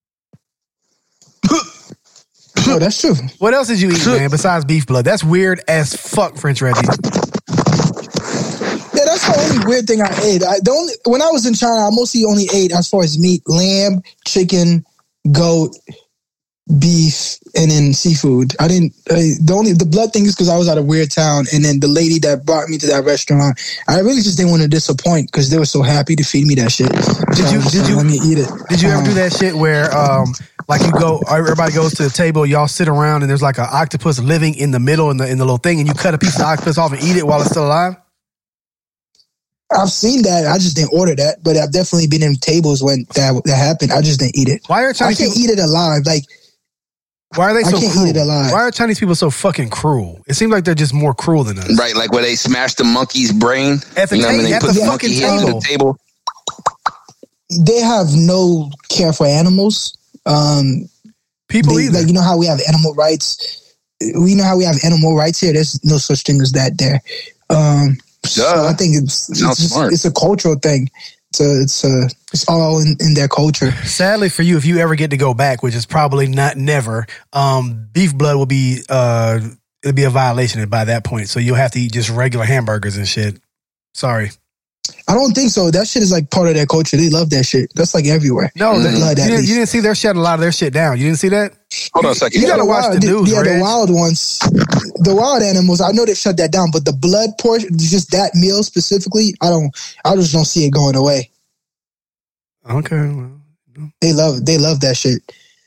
No, that's true. What else did you eat, man, besides beef blood? That's weird as fuck, French Reggie. Yeah, that's the only weird thing I ate. I the only when I was in China, I mostly only ate as far as meat: lamb, chicken, goat, beef, and then seafood. I didn't. Uh, the only the blood thing is because I was at a weird town, and then the lady that brought me to that restaurant, I really just didn't want to disappoint because they were so happy to feed me that shit. Did you- did you- let me eat it? Did you ever do Um, that shit where, um, like you go, everybody goes to the table, y'all sit around, and there's like an octopus living in the middle in the in the little thing, and you cut a piece of octopus off and eat it while it's still alive? I've seen that. I just didn't order that, but I've definitely been in tables when that that happened. I just didn't eat it. Why are I Chinese can't people? eat it alive. Like Why are they I so can't cruel? eat it alive. Why are Chinese people so fucking cruel? It seems like they're just more cruel than us. Right, like where they smashed the monkey's brain. At the You know what I mean? ta- They at put the the fucking monkey head to table. the table. they have no care for animals. Um, People they, either. like you know how we have animal rights. We know how we have animal rights here. There's no such thing as that there. Um, so Duh. I think it's it's, Sounds just, smart. it's a cultural thing. It's a, it's a, it's all in, in their culture. Sadly for you, if you ever get to go back, which is probably not never, um, beef blood will be uh, it'll be a violation by that point. So you'll have to eat just regular hamburgers and shit. Sorry. I don't think so. That shit is like part of their culture. They love that shit. That's like everywhere. No, that- Blood, you, at didn't, least. you didn't see they're shutting a lot of their shit down. You didn't see that? Hold on a second. You gotta the watch wild, the news, Yeah, Reg. the wild ones, the wild animals. I know they shut that down, but the blood portion, just that meal specifically, I don't. I just don't see it going away. Okay. Well, They love. They love that shit.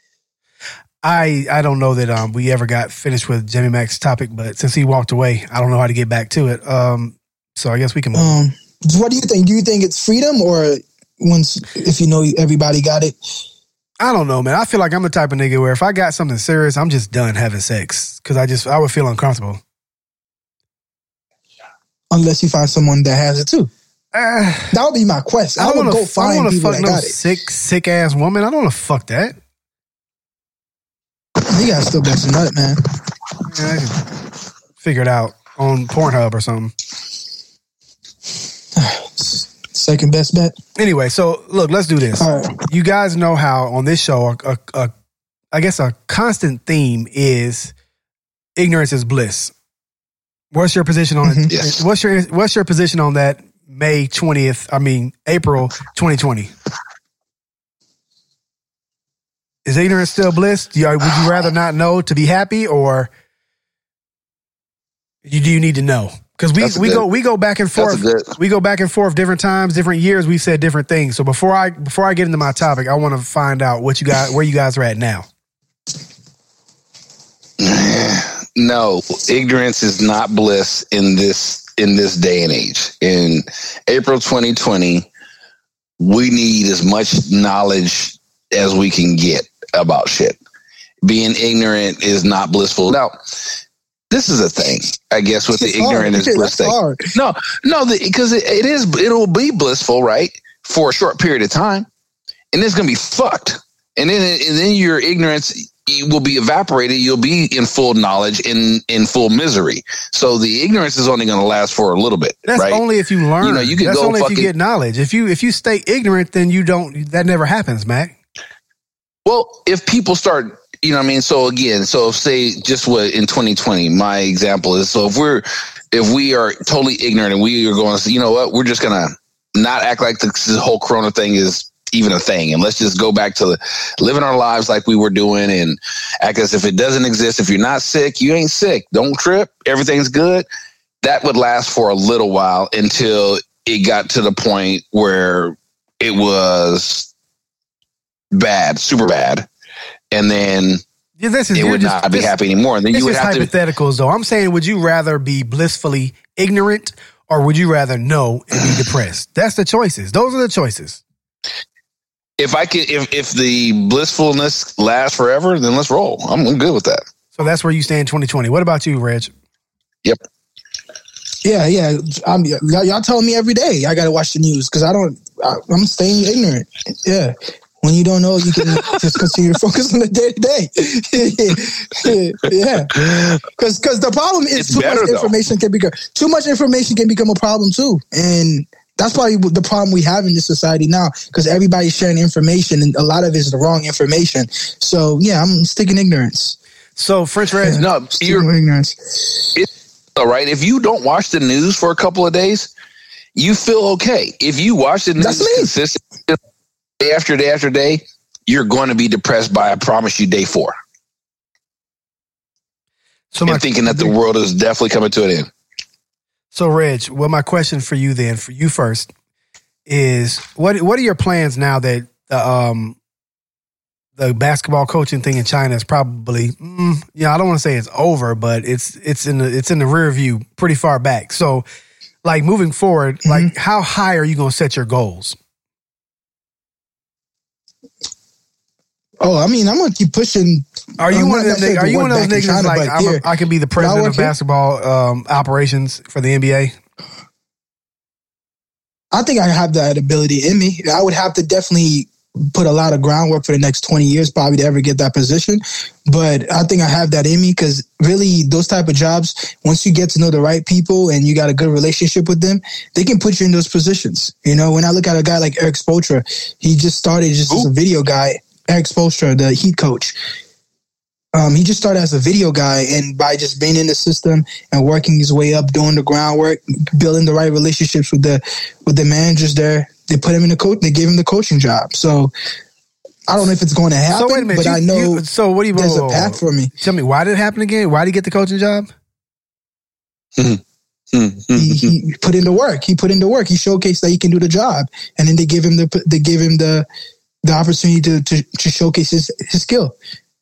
I I don't know that um we ever got finished with Jimmy Mac's topic, but since he walked away, I don't know how to get back to it. Um, so I guess we can move. Um, what do you think? Do you think it's freedom, or once if you know everybody got it? I don't know, man. I feel like I'm the type of nigga where if I got something serious, I'm just done having sex because I just I would feel uncomfortable. Unless you find someone that has it too. Uh, That would be my quest. I, I don't would want go to. I don't find want to people fuck that no got it. sick sick ass woman. I don't want to fuck that. You gotta still bust a nut, man. Yeah, I can figure it out on Pornhub or something. Second best bet. Anyway, so look, let's do this. All right. You guys know how on this show, a, a, a, I guess a constant theme is ignorance is bliss. What's your position on Mm-hmm. it? Yes. What's your What's your position on that? May twentieth. I mean April twenty twenty. Is ignorance still bliss? Do you, would you rather not know to be happy, or you, do you need to know? Because we, we good, go we go back and forth. good. We go back and forth different times, different years. We've said different things. So before I before I get into my topic, I want to find out what you got, where you guys are at now. No, ignorance is not bliss in this in this day and age. In April twenty twenty, we need as much knowledge as we can get about shit. Being ignorant is not blissful. Now, this is a thing, I guess, with It's the ignorant hard. is bliss That's thing. hard. No, no, because it, it is, it'll be blissful, right, for a short period of time, and it's gonna be fucked, and then and then your ignorance will be evaporated. You'll be in full knowledge, in in full misery. So the ignorance is only gonna last for a little bit. That's right? only if you learn. You know, you can That's go only if you fucking- get knowledge. If you if you stay ignorant, then you don't. That never happens, Mac. Well, if people start, you know what I mean? So again, so if say just what in twenty twenty, my example is, so if we're, if we are totally ignorant and we are going to say, you know what, we're just going to not act like this whole Corona thing is even a thing. And let's just go back to living our lives like we were doing and act as if it doesn't exist. If you're not sick, you ain't sick. Don't trip. Everything's good. That would last for a little while until it got to the point where it was bad, super bad, and then Yeah, this is it you're would just, not be this, happy anymore. And then It's you would just have to. hypotheticals, though. I'm saying, would you rather be blissfully ignorant or would you rather know and be depressed? That's the choices. Those are the choices. If I could, if if the blissfulness lasts forever, then let's roll. I'm, I'm good with that. So that's where you stand in twenty twenty. What about you, Reg? Yep. Yeah, yeah. I'm, y'all, y'all tell me every day I got to watch the news because I don't. I, I'm staying ignorant. Yeah. When you don't know, you can just continue to focus on the day to day. Yeah, because because the problem is It's too better, much though. information can become too much information can become a problem too, and that's probably the problem we have in this society now. Because everybody's sharing information, and a lot of it is the wrong information. So yeah, I'm sticking ignorance. So French Reg, No, Sticking you're with ignorance. all right. If you don't watch the news for a couple of days, you feel okay. If you watch the news That's me. consistently day after day after day, you're going to be depressed by, I promise you, day four. so my, And thinking that the world is definitely coming to an end. so Reg, well, my question for you then, for you first, is what what are your plans now that the um the basketball coaching thing in China is probably, mm, you know, I don't want to say it's over, but it's it's in the it's in the rear view, pretty far back. So, like moving forward, Mm-hmm. like how high are you going to set your goals? Oh, I mean, I'm gonna keep pushing. Are you I'm one of not those? saying niggas- Are to you work one of those back in niggas China, like but I'm a, here, I can be the I president work of here. basketball um, operations for the N B A? I think I have that ability in me. I would have to definitely put a lot of groundwork for the next twenty years probably to ever get that position. But I think I have that in me because really those type of jobs, once you get to know the right people and you got a good relationship with them, they can put you in those positions. You know, when I look at a guy like Eric Spoelstra, he just started just as a video guy. Eric Spoelstra, the Heat coach. Um, he just started as a video guy, and by just being in the system and working his way up, doing the groundwork, building the right relationships with the with the managers there, they put him in the coach. They gave him the coaching job. So I don't know if it's going to happen, So wait a minute, but you- I know you- so what do you? there's whoa, a whoa, path whoa. for me. Tell me, why did it happen again? Why did he get the coaching job? He, he put in the work. He put in the work. He showcased that he can do the job, and then they give him the they give him the the opportunity to to, to showcase his, his skill.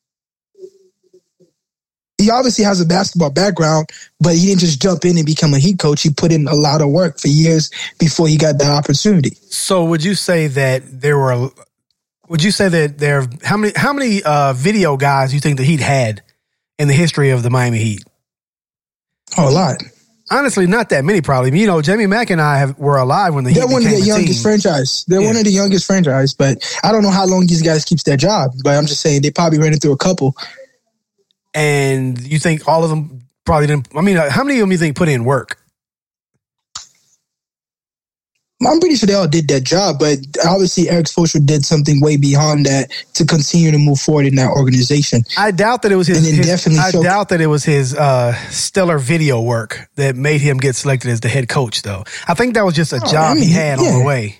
He obviously has a basketball background, but he didn't just jump in and become a Heat coach. He put in a lot of work for years before he got that opportunity. So would you say that there were? Would you say that there? How many? How many uh, video guys you think the Heat had in the history of the Miami Heat? Oh, a lot. Honestly, not that many. Probably. You know, Jamie Mack and I have, were alive when the They're Heat one of became the a youngest team. franchise. They're Yeah. one of the youngest franchise, but I don't know how long these guys keeps their job. But I'm just saying they probably ran it through a couple. and you think all of them probably didn't. I mean, how many of them you think put in work? I'm pretty sure they all did that job, but obviously Erik Spoelstra did something way beyond that to continue to move forward in that organization. I doubt that it was his. his definitely I showed, doubt that it was his uh, stellar video work that made him get selected as the head coach, though. I think that was just a oh, job I mean, he had yeah. on the way.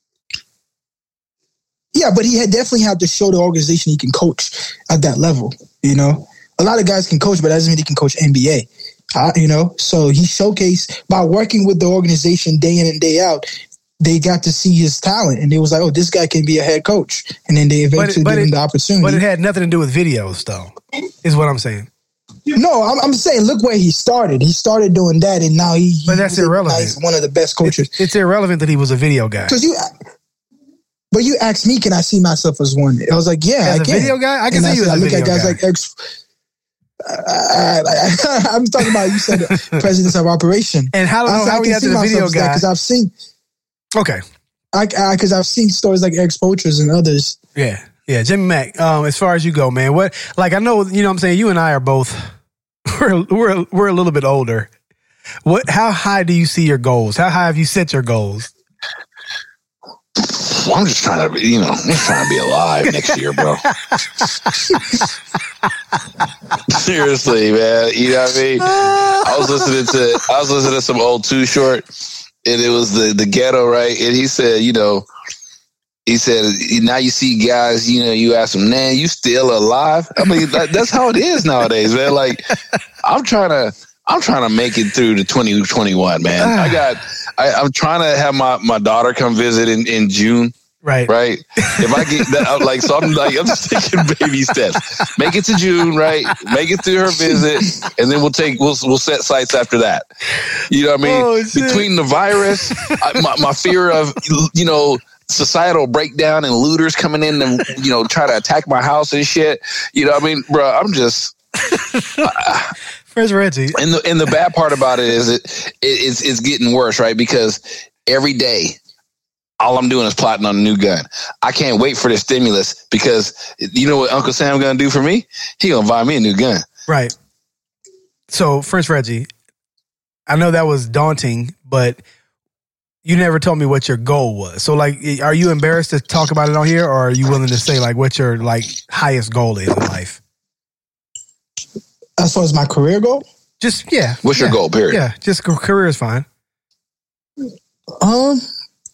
Yeah, but he had definitely had to show the organization he can coach at that level. You know, a lot of guys can coach, but that doesn't mean he can coach N B A. Uh, you know, so he showcased by working with the organization day in and day out. They got to see his talent, and they was like, "Oh, this guy can be a head coach." And then they eventually but it, but gave him it, the opportunity. But it had nothing to do with videos, though. Is what I'm saying. No, I'm, I'm saying, look where he started. He started doing that, and now he. But that's irrelevant. He's one of the best coaches. It's, it's irrelevant that he was a video guy. Because you, but you asked me, can I see myself as one? I was like, yeah, as I a can. Video guy, I can and see I you said, as a I look video at guys guy. like Ex. I, I, I'm talking about you said presidents of operation. And how, I, how I we got to the video guy? Because I've seen. Okay. I because I've seen stories like Erik Spoelstra's and others. Yeah, yeah, Jimmy Mack. Um, as far as you go, man, what like I know you know what I'm saying. You and I are both we're we're we're a little bit older. What? How high do you see your goals? How high have you set your goals? Well, I'm just trying to, you know, I'm just trying to be alive next year, bro. Seriously, man. You know what I mean? I was listening to I was listening to some old Too Short. And it was the, the ghetto, right? And he said, you know, he said, now you see guys, you know, you ask them, man, you still alive? I mean, that, that's how it is nowadays, man. Like, I'm trying to, I'm trying to make it through to twenty twenty-one, man. I got, I, I'm trying to have my, my daughter come visit in, in June. Right. Right. If I get that, I'm like, so I'm like, I'm just taking baby steps. Make it to June, right? Make it through her visit, and then we'll take, we'll, we'll set sights after that. You know what I mean? Oh, between the virus, I, my, my fear of, you know, societal breakdown and looters coming in and, you know, try to attack my house and shit. You know what I mean? Bro, I'm just. Uh, Where's Reggie? And the, and the bad part about it is it, it it's, it's getting worse, right? Because every day, all I'm doing is plotting on a new gun. I can't wait for the stimulus because you know what Uncle Sam gonna do for me? He gonna buy me a new gun. Right. So, French Reggie, I know that was daunting, but you never told me what your goal was. So, like, are you embarrassed to talk about it on here, or are you willing to say like what your like highest goal is in life? As far as my career goal, just yeah. What's yeah, your goal? Period. Yeah, just career is fine. Um.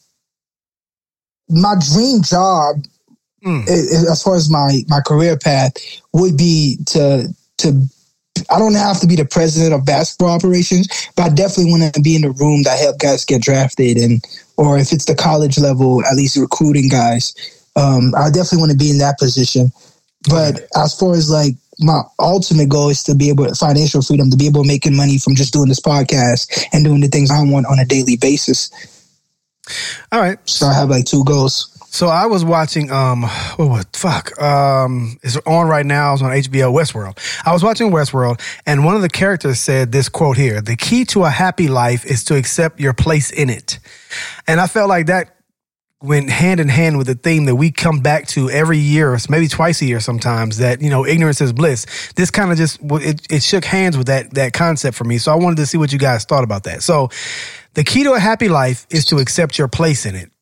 My dream job, mm. as far as my, my career path, would be to to. I don't have to be the president of basketball operations, but I definitely want to be in the room that help guys get drafted, and or if it's the college level, at least recruiting guys. Um, I definitely want to be in that position. But okay. As far as like my ultimate goal is to be able to financial freedom, to be able to make money from just doing this podcast and doing the things I want on a daily basis. All right. So I have like two goals. So I was watching, um, what was, fuck, um, it's on right now. It's on H B O, Westworld. I was watching Westworld, and one of the characters said this quote here: "The key to a happy life is to accept your place in it." And I felt like that went hand in hand with the theme that we come back to every year, or maybe twice a year sometimes, that, you know, ignorance is bliss. This kind of just, it, it shook hands with that, that concept for me. So I wanted to see what you guys thought about that. So the key to a happy life is to accept your place in it.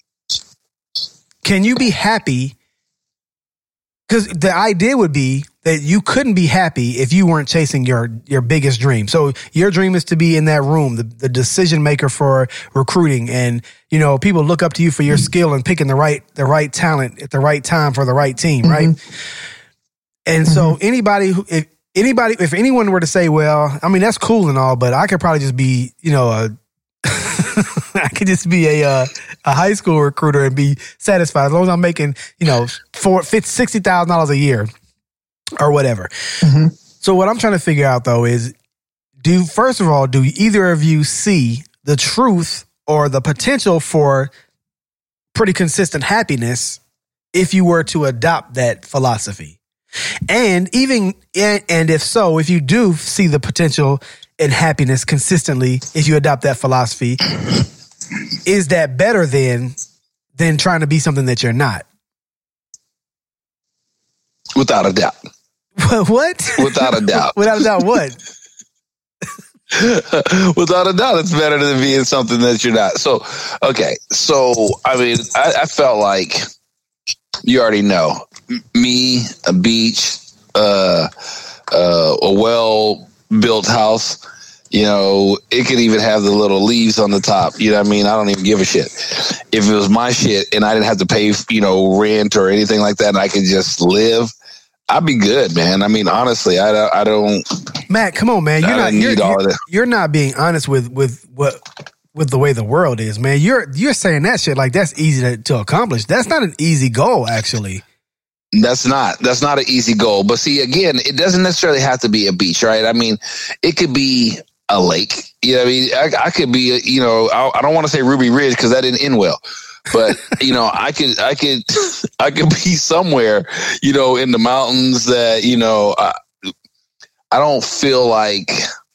Can you be happy? Because the idea would be that you couldn't be happy if you weren't chasing your, your biggest dream. So your dream is to be in that room, the, the decision maker for recruiting, and, you know, people look up to you for your skill and picking the right the right talent at the right time for the right team, mm-hmm. right? And mm-hmm. so anybody who if anybody if anyone were to say, well, I mean, that's cool and all, but I could probably just be, you know, a I could just be a uh, a high school recruiter and be satisfied as long as I'm making, you know, four, fifty, sixty thousand dollars a year or whatever. Mm-hmm. So what I'm trying to figure out though is, do first of all, do either of you see the truth or the potential for pretty consistent happiness if you were to adopt that philosophy? And even and, and if so, if you do see the potential in happiness consistently, if you adopt that philosophy, is that better than than trying to be something that you're not? Without a doubt. What? Without a doubt. Without a doubt, what? Without a doubt, it's better than being something that you're not. So, okay. So, I mean, I, I felt like you already know me, a beach, uh, uh, a well-built house. You know, it could even have the little leaves on the top. You know what I mean? I don't even give a shit. If it was my shit and I didn't have to pay, you know, rent or anything like that, and I could just live, I'd be good, man. I mean, honestly, I don't. I don't Matt, come on, man. You're not. You're, you're, you're not being honest with with what with the way the world is, man. You're you're saying that shit like that's easy to, to accomplish. That's not an easy goal, actually. That's not. That's not an easy goal. But see, again, it doesn't necessarily have to be a beach, right? I mean, it could be a lake. You know, I mean, I, I could be. You know, I, I don't want to say Ruby Ridge because that didn't end well. But, you know, I could, I could, I could be somewhere, you know, in the mountains that, you know, I, I don't feel like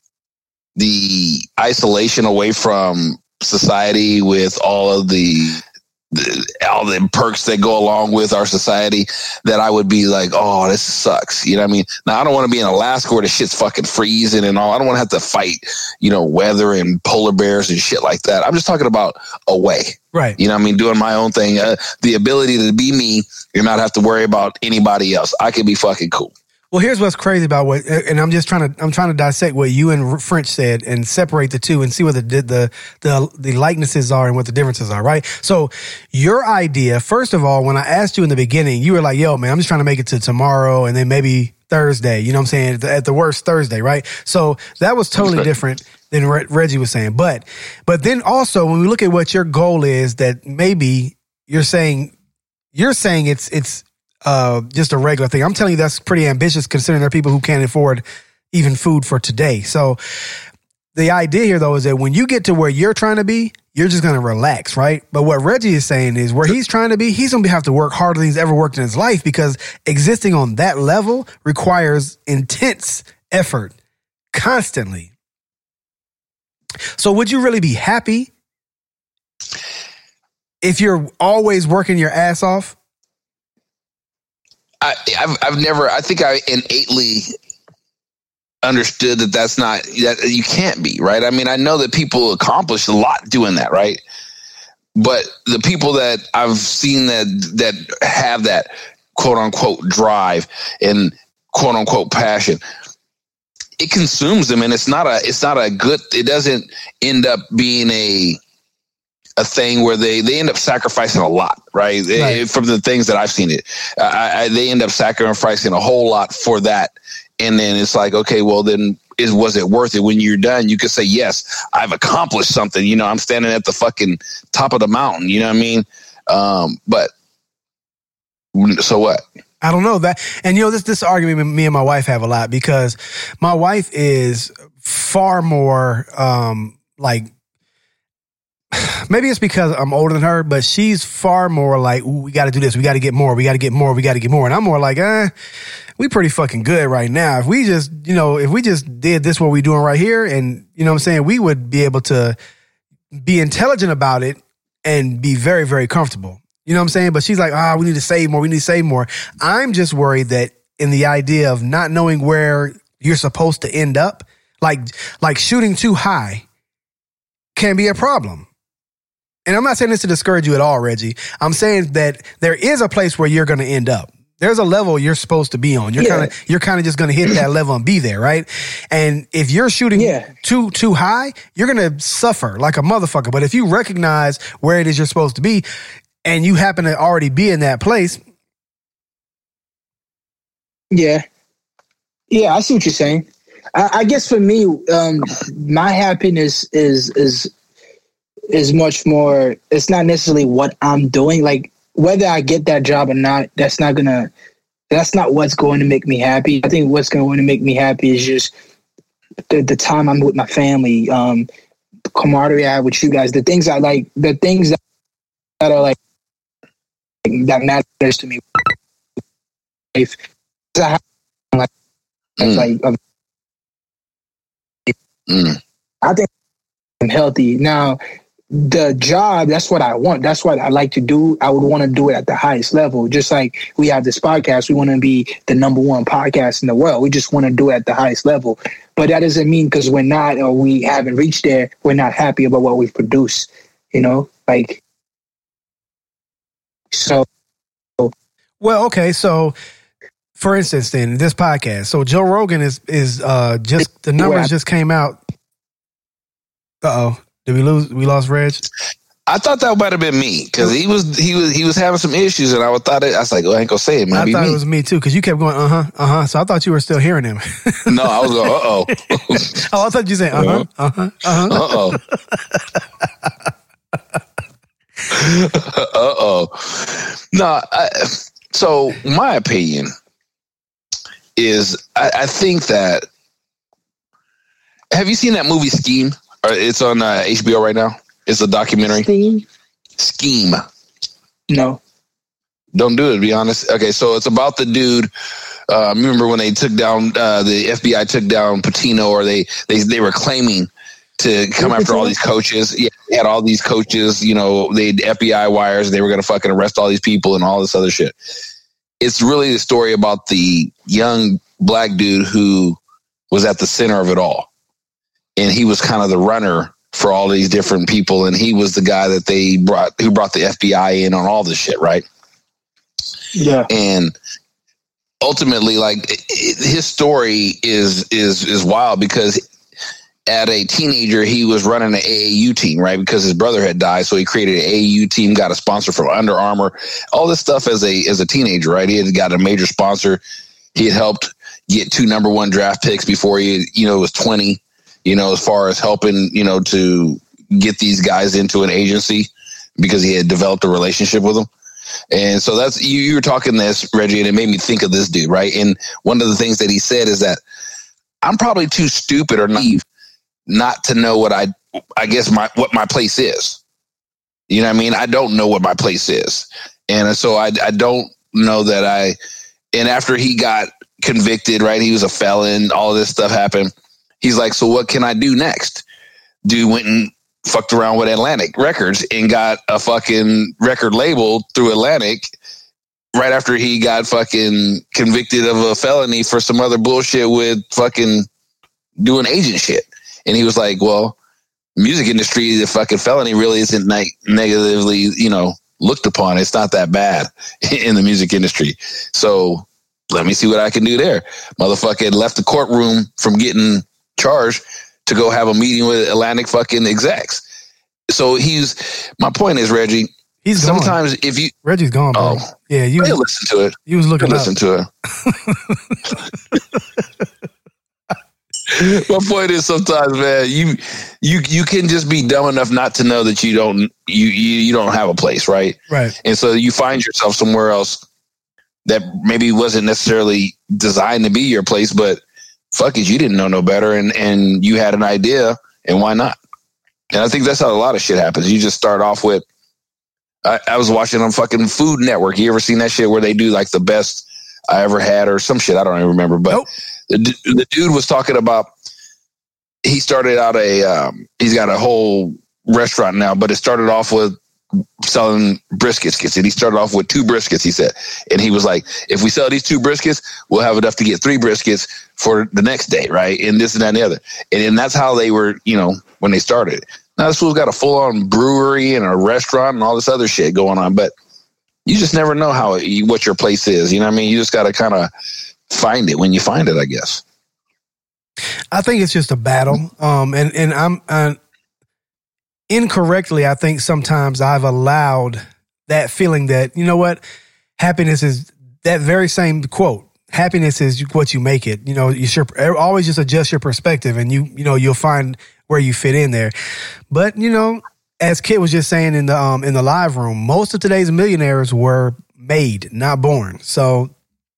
the isolation away from society with all of the, the all the perks that go along with our society that I would be like, oh, this sucks. You know what I mean? Now, I don't want to be in Alaska where the shit's fucking freezing and all. I don't want to have to fight, you know, weather and polar bears and shit like that. I'm just talking about away. Right. You know what I mean? Doing my own thing. Uh, the ability to be me and not have to worry about anybody else. I could be fucking cool. Well, here's what's crazy about what, and I'm just trying to, I'm trying to dissect what you and French said and separate the two and see what the the the the likenesses are and what the differences are. Right. So, your idea, first of all, when I asked you in the beginning, you were like, "Yo, man, I'm just trying to make it to tomorrow and then maybe Thursday." You know what I'm saying? At the, at the worst, Thursday, right? So that was totally different than Re- Reggie was saying. But but then also when we look at what your goal is, that maybe you're saying you're saying it's it's. Uh, just a regular thing. I'm telling you, that's pretty ambitious considering there are people who can't afford even food for today. So the idea here, though, is that when you get to where you're trying to be, you're just going to relax, right? But what Reggie is saying is where he's trying to be, he's going to have to work harder than he's ever worked in his life because existing on that level requires intense effort constantly. So would you really be happy if you're always working your ass off? I, I've I've never. I think I innately understood that that's not that you can't be right. I mean, I know that people accomplish a lot doing that, right? But the people that I've seen that that have that quote unquote drive and quote unquote passion, it consumes them, and it's not a it's not a good. It doesn't end up being a. a thing where they, they end up sacrificing a lot, right? right. They, from the things that I've seen it, I, I, they end up sacrificing a whole lot for that. And then it's like, okay, well then is, was it worth it? When you're done, you could say, yes, I've accomplished something. You know, I'm standing at the fucking top of the mountain, you know what I mean? Um, but so what? I don't know that. And you know, this, this argument me and my wife have a lot because my wife is far more, um, like, maybe it's because I'm older than her, but she's far more like, ooh, we got to do this. We got to get more. We got to get more. We got to get more. And I'm more like, eh, we pretty fucking good right now. If we just, you know, if we just did this, what we doing right here, and you know what I'm saying, we would be able to be intelligent about it and be very, very comfortable. You know what I'm saying? But she's like, ah, we need to save more. We need to save more. I'm just worried that in the idea of not knowing where you're supposed to end up, like, like shooting too high can be a problem. And I'm not saying this to discourage you at all, Reggie. I'm saying that there is a place where you're going to end up. There's a level you're supposed to be on. You're yeah. kind of you're kind of just going to hit that level and be there, right? And if you're shooting yeah. too too high, you're going to suffer like a motherfucker. But if you recognize where it is you're supposed to be, and you happen to already be in that place, yeah, yeah, I see what you're saying. I, I guess for me, um, my happiness is is. is much more, it's not necessarily what I'm doing. Like whether I get that job or not, that's not gonna, that's not what's going to make me happy. I think what's going to make me happy is just the, the time I'm with my family, um, the camaraderie I have with you guys, the things I like, the things that, that are like, that matters to me. If I have, like, mm. like um, mm. I think I'm healthy now. the job, that's what I want. That's what I like to do. I would want to do it at the highest level. Just like we have this podcast, we want to be the number one podcast in the world. We just want to do it at the highest level. But that doesn't mean because we're not, or we haven't reached there, we're not happy about what we've produced. You know, like, so. Well, okay. So for instance, then this podcast, so Joe Rogan is, is uh, just, the numbers just came out. Uh-oh. Did we lose? We lost Reg? I thought that might have been me because he was he was he was having some issues, and I thought it, I was like, "Oh, I ain't gonna say it." Might I be thought me. it was me too because you kept going, "Uh huh, uh huh." So I thought you were still hearing him. No, I was going, "Uh oh." Oh, I thought you said, "Uh huh, uh huh, uh huh." Uh oh. Uh oh. No. I, so my opinion is, I, I think that. Have you seen that movie Scheme? It's on uh, H B O right now. It's a documentary. Scheme? Scheme. No. Don't do it, to be honest. Okay, so it's about the dude. Uh, remember when they took down, uh, the F B I took down Patino, or they, they, they were claiming to come after all these coaches. Yeah, they had all these coaches, you know, they had F B I wires. They were going to fucking arrest all these people and all this other shit. It's really the story about the young black dude who was at the center of it all. And he was kind of the runner for all these different people. And he was the guy that they brought, who brought the F B I in on all this shit. Right. Yeah. And ultimately, like, his story is, is, is wild because at a teenager, he was running an A A U team, right? Because his brother had died. So he created an A A U team, got a sponsor from Under Armour, all this stuff as a, as a teenager, right? He had got a major sponsor. He had helped get two number one draft picks before he, you know, was twenty. You know, as far as helping, you know, to get these guys into an agency because he had developed a relationship with them. And so that's, you, you were talking this, Reggie, and it made me think of this dude, right? And one of the things that he said is that I'm probably too stupid or naive not to know what I, I guess my, what my place is. You know what I mean? I don't know what my place is. And so I, I don't know that I, and after he got convicted, right, he was a felon, all this stuff happened. He's like, so what can I do next? Dude went and fucked around with Atlantic Records and got a fucking record label through Atlantic right after he got fucking convicted of a felony for some other bullshit with fucking doing agent shit. And he was like, well, music industry, the fucking felony really isn't like negatively, you know, looked upon. It's not that bad in the music industry. So let me see what I can do there. Motherfucker left the courtroom from getting charged to go have a meeting with Atlantic fucking execs. So he's, my point is, Reggie, he's sometimes gone. if you, Reggie's gone, bro. Oh, yeah, you listen to it. You was looking up. Listen to it. My point is, sometimes, man, you you you can just be dumb enough not to know that you don't you you, you don't have a place, right? Right. And so you find yourself somewhere else that maybe wasn't necessarily designed to be your place, but fuck it, you didn't know no better, and, and you had an idea, and why not? And I think that's how a lot of shit happens. You just start off with, I, I was watching on fucking Food Network. You ever seen that shit where they do like the best I ever had or some shit? I don't even remember. But nope. the, the dude was talking about, he started out a, um, he's got a whole restaurant now, but it started off with selling briskets. And he started off with two briskets, he said. And he was like, if we sell these two briskets, we'll have enough to get three briskets for the next day, right? And this and that and the other. And, and that's how they were, you know, when they started. Now this fool's got a full-on brewery and a restaurant and all this other shit going on, but you just never know how what your place is. You know what I mean? You just got to kind of find it when you find it, I guess. I think it's just a battle. Um, and, and I'm, uh, incorrectly, I think sometimes I've allowed that feeling that, you know what, happiness is that very same quote. Happiness is what you make it. You know, you should always just adjust your perspective, and you, you know, you'll find where you fit in there. But you know, as Kit was just saying in the um in the live room, most of today's millionaires were made, not born. So,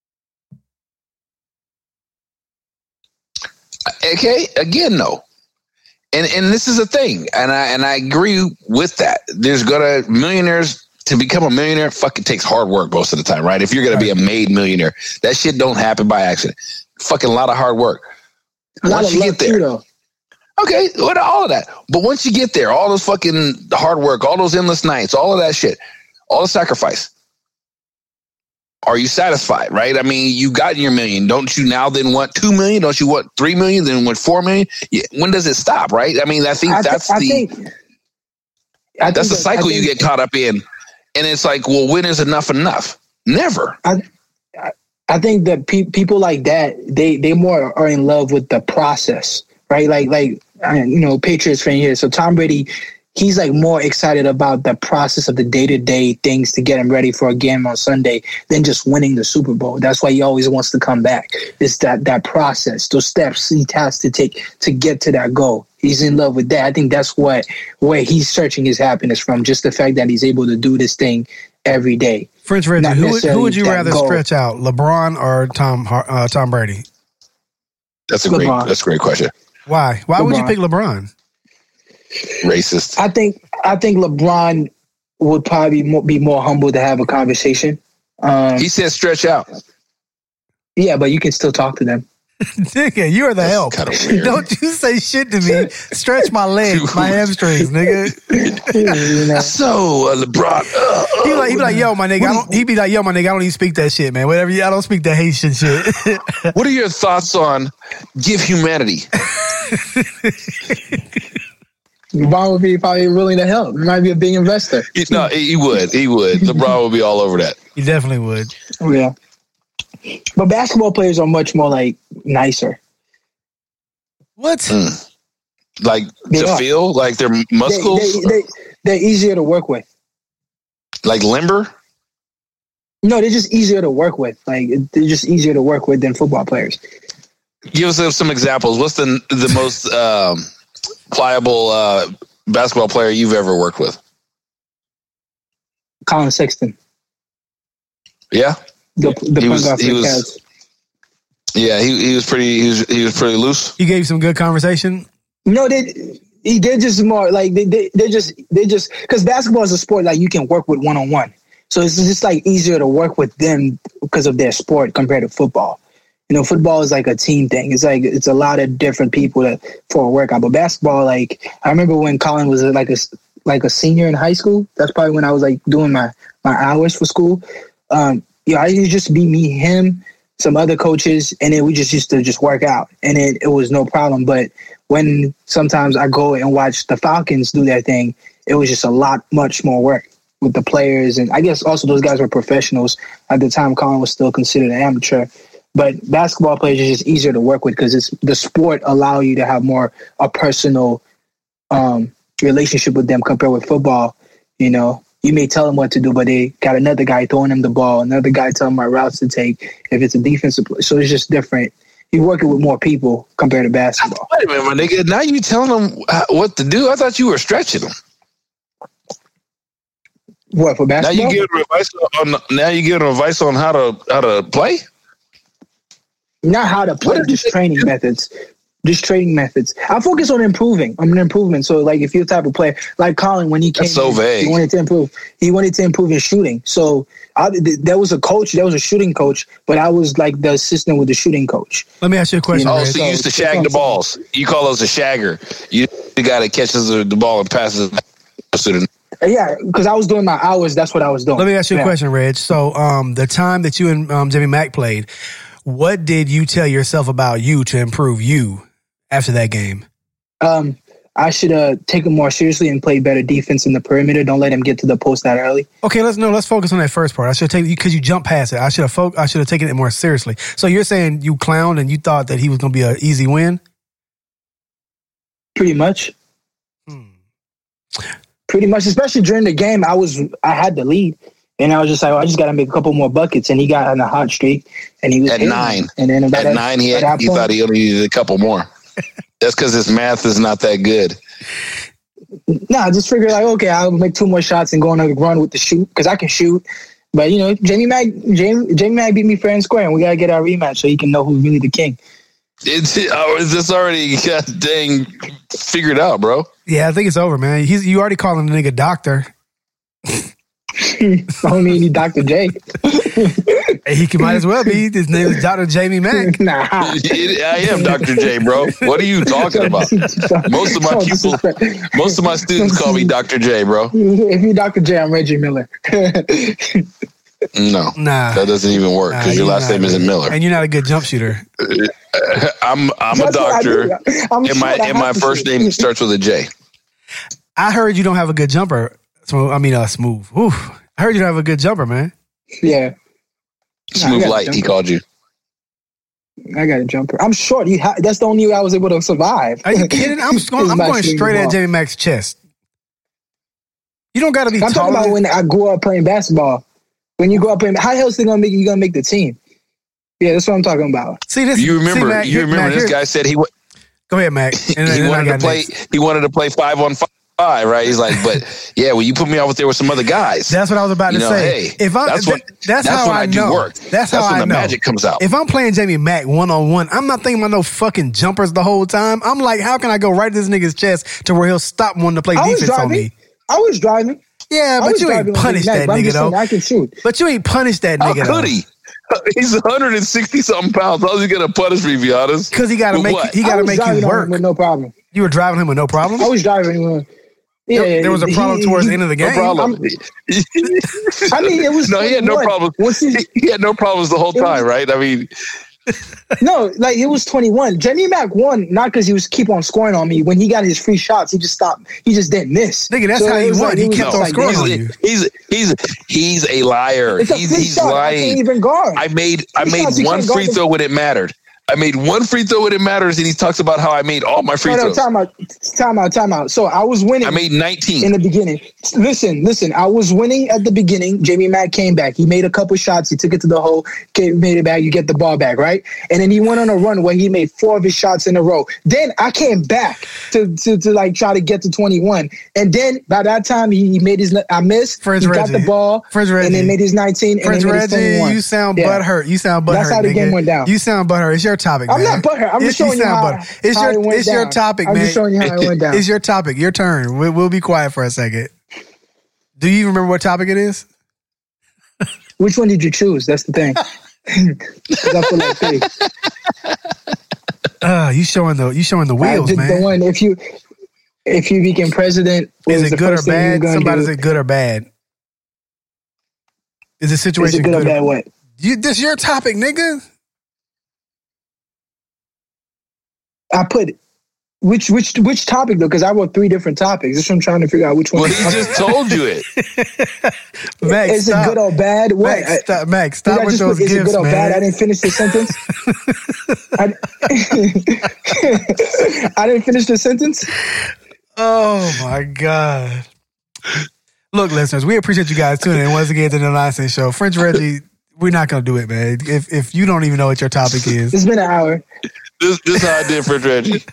okay, again, no. And and this is a thing, and I and I agree with that. There's gonna millionaires to become a millionaire. Fucking takes hard work most of the time, right? If you're gonna be a made millionaire, that shit don't happen by accident. Fucking a lot of hard work. A lot Once of you luck get there, too, though. Okay, what all of that. But once you get there, all those fucking hard work, all those endless nights, all of that shit, all the sacrifice. Are you satisfied, right? I mean, you got your million. Don't you now then want two million? Don't you want three million? Then want four million? Yeah. When does it stop, right? I mean, I think I that's th- the I think, I that's the cycle think, you get caught up in. And it's like, well, when is enough enough? Never. I I think that pe- people like that, they, they more are in love with the process, right? Like, like you know, Patriots fan here. So Tom Brady, he's like more excited about the process of the day-to-day things to get him ready for a game on Sunday than just winning the Super Bowl. That's why he always wants to come back. It's that that process, those steps he has to take to get to that goal. He's in love with that. I think that's what where he's searching his happiness from, just the fact that he's able to do this thing every day. French Reggie, who would, who would you rather goal. stretch out, LeBron or Tom uh, Tom Brady? That's a LeBron. great that's a great question. Why? Why LeBron. would you pick LeBron? Racist. I think I think LeBron would probably be more, be more humble to have a conversation. Um, he said stretch out. Yeah, but you can still talk to them. Nigga, you are the That's help. Don't you say shit to me. Stretch my legs, my hamstrings, nigga. So, uh, LeBron. Uh, he be like, he be like, yo, my nigga. I don't, he be like, yo, my nigga. I don't even speak that shit, man. Whatever. I don't speak that Haitian shit. What are your thoughts on give humanity? LeBron would be probably willing to help. He might be a big investor. He, no, he would. He would. LeBron would be all over that. He definitely would. Oh, yeah. But basketball players are much more like nicer. What? Mm. Like they to are. feel like their muscles? They, they, they, they're easier to work with. Like limber? No, they're just easier to work with. Like they're just easier to work with than football players. Give us some examples. What's the the most um, pliable uh, basketball player you've ever worked with? Colin Sexton. Yeah. The, the he was, he was yeah, he he was pretty he was he was pretty loose. He gave you some good conversation. No, they he did just more like they they they just they just because basketball is a sport like you can work with one on one, so it's just like easier to work with them because of their sport compared to football. You know, football is like a team thing. It's like it's a lot of different people that for a workout. But basketball, like I remember when Colin was like a like a senior in high school. That's probably when I was like doing my my hours for school. Um, Yeah, I used to just be me, him, some other coaches, and then we just used to just work out, and it, it was no problem. But when sometimes I go and watch the Falcons do their thing, it was just a lot, much more work with the players. And I guess also those guys were professionals. At the time, Colin was still considered an amateur. But basketball players are just easier to work with because it's the sport allow you to have more a personal um, relationship with them compared with football, you know. You may tell them what to do, but they got another guy throwing them the ball, another guy telling them what routes to take if it's a defensive play. So it's just different. You're working with more people compared to basketball. Wait a minute, my nigga. Now you telling them what to do? I thought you were stretching them. What, for basketball? Now you give them advice on, now you give them advice on how to how to play? Not how to play, just training do? methods. Just training methods. I focus on improving. I'm an improvement. So, like, if you're the type of player, like Colin, when he came, That's so in, vague. he wanted to improve. He wanted to improve his shooting. So, I, th- there was a coach. There was a shooting coach, but I was like the assistant with the shooting coach. Let me ask you a question. You know? Oh, so you used to shag the balls. You call us a shagger. You the guy that catches the ball and passes it. Yeah, because I was doing my hours. That's what I was doing. Let me ask you yeah. a question, Reg. So, um, the time that you and um, Jimmy Mack played, what did you tell yourself about you to improve you after that game? Um, I should have uh, taken more seriously and played better defense in the perimeter. Don't let him get to the post that early. Okay, let's no. Let's focus on that first part. I should take because you jumped past it. I should have. Fo- I should have taken it more seriously. So you're saying you clowned and you thought that he was going to be an easy win? Pretty much. Hmm. Pretty much, especially during the game, I was I had the lead, and I was just like, oh, I just got to make a couple more buckets, and he got on a hot streak, and he was at nine. And then about at that, nine, he had, he point, thought he only needed a couple more. That's because his math is not that good. Nah, I just figured like, okay, I'll make two more shots and go on a run with the shoot because I can shoot. But you know, Jamie Mack, Jamie, Jamie Mack beat me fair and square, and we gotta get our rematch so he can know who's really the king. It's oh, is this already God dang figured out, bro? Yeah, I think it's over, man. He's you already calling the nigga doctor. I don't mean Doctor J. Hey, he might as well be. His name is Doctor Jamie Mack. Nah. I am Doctor J, bro. What are you talking about? Most of my people, most of my students call me Doctor J, bro. If you're Doctor J, I'm Reggie Miller. No, nah, that doesn't even work because nah, your last name isn't Miller, and you're not a good jump shooter. I'm I'm That's a doctor, and sure my and my first name starts with a J. I heard you don't have a good jumper. So I mean, uh, smooth. Oof. I heard you don't have a good jumper, man. Yeah, smooth nah, light. He called you. I got a jumper. I'm short. You ha- that's the only way I was able to survive. Are you kidding? I'm going, I'm going straight at Jamie Mack's chest. You don't got to be. I'm taller. talking about when I grew up playing basketball. When you go up playing, how else they gonna make you gonna make the team? Yeah, that's what I'm talking about. See this? You remember? See, Mac, you remember Mac, this guy said he. W- go ahead, Mac. And he wanted to play. Next. He wanted to play five on five. Right? He's like, but yeah, well, you put me out there with some other guys. That's what I was about you to know, say. Hey, if I'm, that's th- what. That's, that's how when I, I do know. work. That's how that's when I the know. magic comes out. If I'm playing Jamie Mack one on one, I'm not thinking about no fucking jumpers the whole time. I'm like, how can I go right to this nigga's chest to where he'll stop wanting to play I defense on me? I was driving. Yeah, but you ain't punished that nigga though. I can shoot. But you ain't punished that nigga. How could he? He's one hundred sixty something pounds. How's he gonna punish me? Be honest, because he got to make what? he got to make you work with no problem. You were driving him with no problem. I was driving him. Yeah, there, there was a problem he, towards he, the end of the game. No problem. I mean, it was no. He had no problems. He, he had no problems the whole time, was, right? I mean. No, like it was twenty-one. Jamie Mack won not because he was keep on scoring on me. When he got his free shots, he just stopped. He just didn't miss. Nigga, that's so how he won. Like, he kept no, on scoring on you. He's he's he's a liar. It's a he's free he's shot. lying. I can't even guard. I made I free made one free throw when it mattered. I made one free throw when it matters, and he talks about how I made all my free no, no, throws. Time out, time out, time out. So I was winning. I made nineteen in the beginning. Listen, listen. I was winning at the beginning. Jamie Mack came back. He made a couple shots. He took it to the hole. Came, made it back. You get the ball back, right? And then he went on a run where he made four of his shots in a row. Then I came back to to, to like try to get to twenty-one. And then by that time he, he made his. I missed. French he Reggie. got the ball. French Reggie. And then made his nineteen. And French then made his twenty-one. You sound yeah. butthurt. You sound butthurt. That's how the nigga. game went down. You sound butthurt. It's your topic. I'm man. not butthurt. I'm just showing you how, it's how your, it went it's down. your topic, I'm man. just showing you how it went down. It's your topic. Your turn. We'll, we'll be quiet for a second. Do you even remember what topic it is? Which one did you choose? That's the thing. I feel like three. Uh, you showing the you showing the wheels, I did man. The one if you if you became president, is it good or bad? Somebody say good or bad. Is the situation is it good, good or bad? Or, what? You, this your topic, nigga. I put which which which topic though, because I wrote three different topics. That's what I'm trying to figure out which one. Well, he just told you it. Max, is stop. it good or bad? What? Max, stop, Max, stop with those put, gifts, is it good or man. bad? I didn't finish the sentence. I, I didn't finish the sentence. Oh my God! Look, listeners, we appreciate you guys tuning in once again to the No Nonsense Show. French Reggie, we're not gonna do it, man. If if you don't even know what your topic is, it's been an hour. This, this is how I did French Reggie.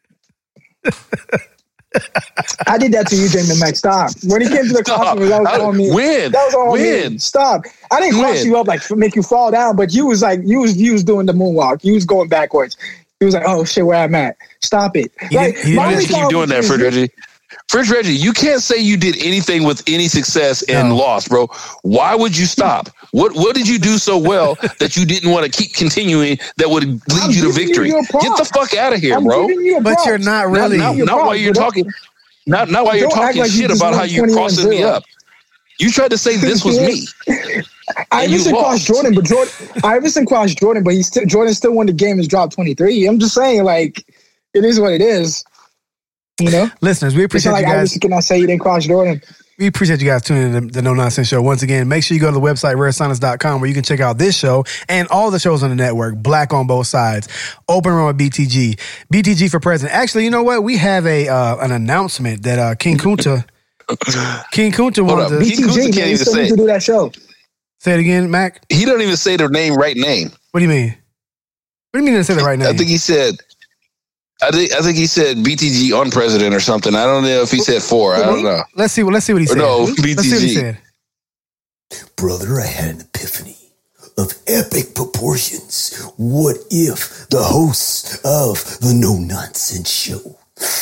I did that to you, Jamie Mack. Stop. When he came to the classroom, that was on me. Win. That was on Win. me. Stop. I didn't cross you up like make you fall down, but you was like you was you was doing the moonwalk. You was going backwards. He was like, "Oh shit, where I'm at? Stop it!" He like, didn't, he didn't keep doing that, French Reggie. French Reggie, you can't say you did anything with any success and no. lost, bro. Why would you stop? What What did you do so well that you didn't want to keep continuing that would lead I'm you to victory? You Get the fuck out of here, I'm bro. You but you're not really. Not, not, not while you're talking. Not not while you're talking like shit you about how you crossing me up. You tried to say this was me. Iverson crossed Jordan, but Jordan Iverson crossed Jordan, but he still Jordan still won the game and dropped twenty-three. I'm just saying, like, it is what it is. You know, listeners, we appreciate like you guys. Iverson cannot say you didn't cross Jordan. We appreciate you guys tuning in to the No Nonsense Show. Once again, make sure you go to the website, rare sonics dot com, where you can check out this show and all the shows on the network, Black on Both Sides, Open Road B T G, B T G for President. Actually, you know what? We have a uh, an announcement that uh, King Kunta, King Kunta wanted to... B T G, King Kunta can't even say to do that show. Say it again, Mac. He don't even say their name, right name. What do you mean? What do you mean to say the right name? I think he said... I think I think he said B T G on president or something. I don't know if he said four. I don't know. Let's see. Let's see what he said. Or no, B T G. Let's see what he said. Brother, I had an epiphany of epic proportions. What if the hosts of the No Nonsense Show?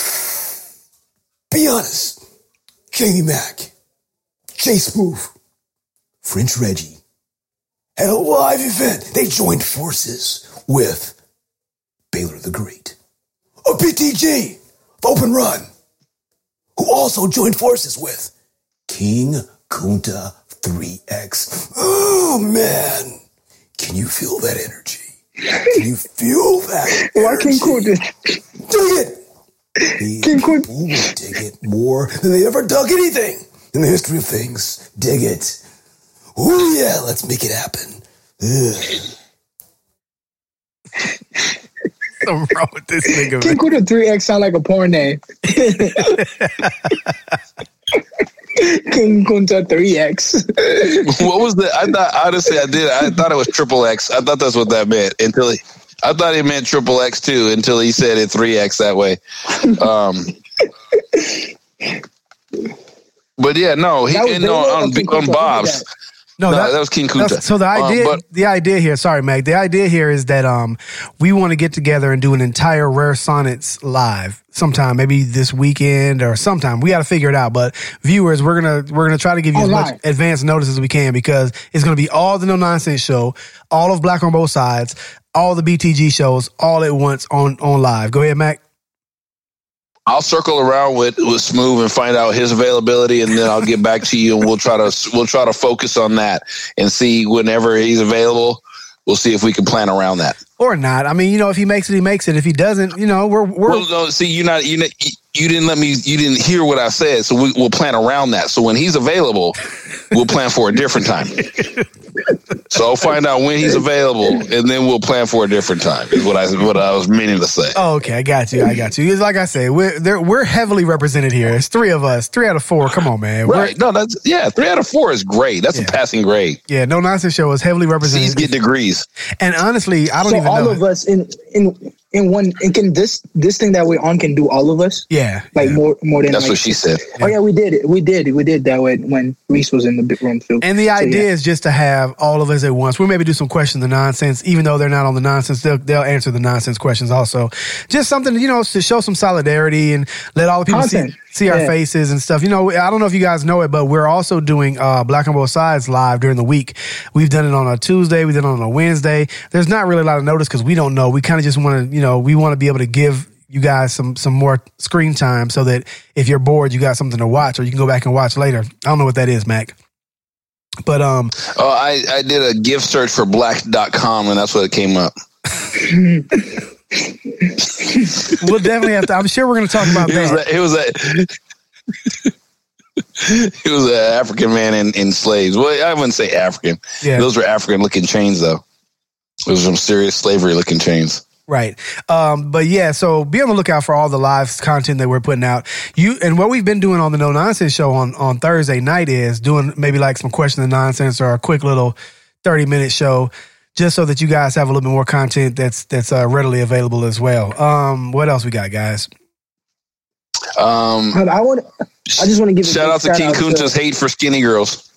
Be honest, Jamie Mack, Jay Smooth, French Reggie, had a live event. They joined forces with Baylor the Great, of B T G, of Open Run, who also joined forces with King Kunta three X. Oh, man. Can you feel that energy? Can you feel that energy? Why King Kunta? Dig it. These King people Kunta. will dig it more than they ever dug anything in the history of things. Dig it. Oh, yeah, let's make it happen. Ugh. What's wrong with this nigga, King man? Kunta three X sound like a porn name. King Kunta three X. What was the? I thought honestly, I did. I thought it was triple X. I thought that's what that meant until he. I thought it meant triple X too until he said it three X that way. Um, but yeah, no, he That was and no Baylor or on, King on Kunta? Bob's. No, No, that, that was King Kunta. that's- So the idea, Uh, but- the idea here, sorry, Meg, the idea here is that um we want to get together and do an entire Rare Sonnets live sometime, maybe this weekend or sometime. We got to figure it out. But viewers, we're gonna we're gonna try to give you as Online. much advance notice as we can because it's gonna be all the No Nonsense show, all of Black on Both Sides, all the B T G shows, all at once on on live. Go ahead, Mac. I'll circle around with, with Smooth and find out his availability, and then I'll get back to you, and we'll try to we'll try to focus on that and see whenever he's available. We'll see if we can plan around that. Or not. I mean, you know, if he makes it, he makes it. If he doesn't, you know, we're we're Well, no, see, you not you you didn't let me you didn't hear what I said, so we, we'll plan around that. So when he's available, we'll plan for a different time. So I'll find out when he's available, and then we'll plan for a different time. Is what I what I was meaning to say. Oh, okay, I got you. I got you. It's like I say, we're there, we're heavily represented here. It's three of us, three out of four. Come on, man. We're- Right? No, that's yeah. Three out of four is great. That's Yeah. a passing grade. yeah, No Nonsense Show is heavily C's represented. get degrees. And honestly, I don't So even all know. of us in in in one. And can this this thing that we're on can do all of us? yeah, Like yeah. more more than That's like, what she said. Oh yeah, we did it. We did. We did that when when Reese was in the big room too. And the So, idea yeah. is just to have all of us at once. We'll maybe do some question the nonsense, even though they're not on the nonsense. They'll, they'll answer the nonsense questions also. Just something, you know, to show some solidarity and let all the people see, Content. see our Yeah. faces and stuff. You know, I don't know if you guys know it, but we're also doing uh, Black on Both Sides live during the week. We've done it on a Tuesday. We've done it on a Wednesday. There's not really a lot of notice because we don't know. We kind of just want to, you know, we want to be able to give you guys some some more screen time so that if you're bored, you got something to watch or you can go back and watch later. I don't know what that is, Mac. But um, Oh, I, I did a gift search for black dot com, and that's what it came up. we'll definitely have to. I'm sure we're going to talk about It was that. a, it was a it was an African man in, in slaves. Well, I wouldn't say African. Yeah. Those were African looking chains, though. Those were some serious slavery looking chains. Right. Um, but yeah, so be on the lookout for all the live content that we're putting out. You and what we've been doing on the No Nonsense Show on, on Thursday night is doing maybe like some question and nonsense or a quick little thirty minute show, just so that you guys have a little bit more content that's that's uh, readily available as well. Um, what else we got, guys? Um, But I want. I just want to give a shout big out to King shout-out Kunta's hate for skinny girls.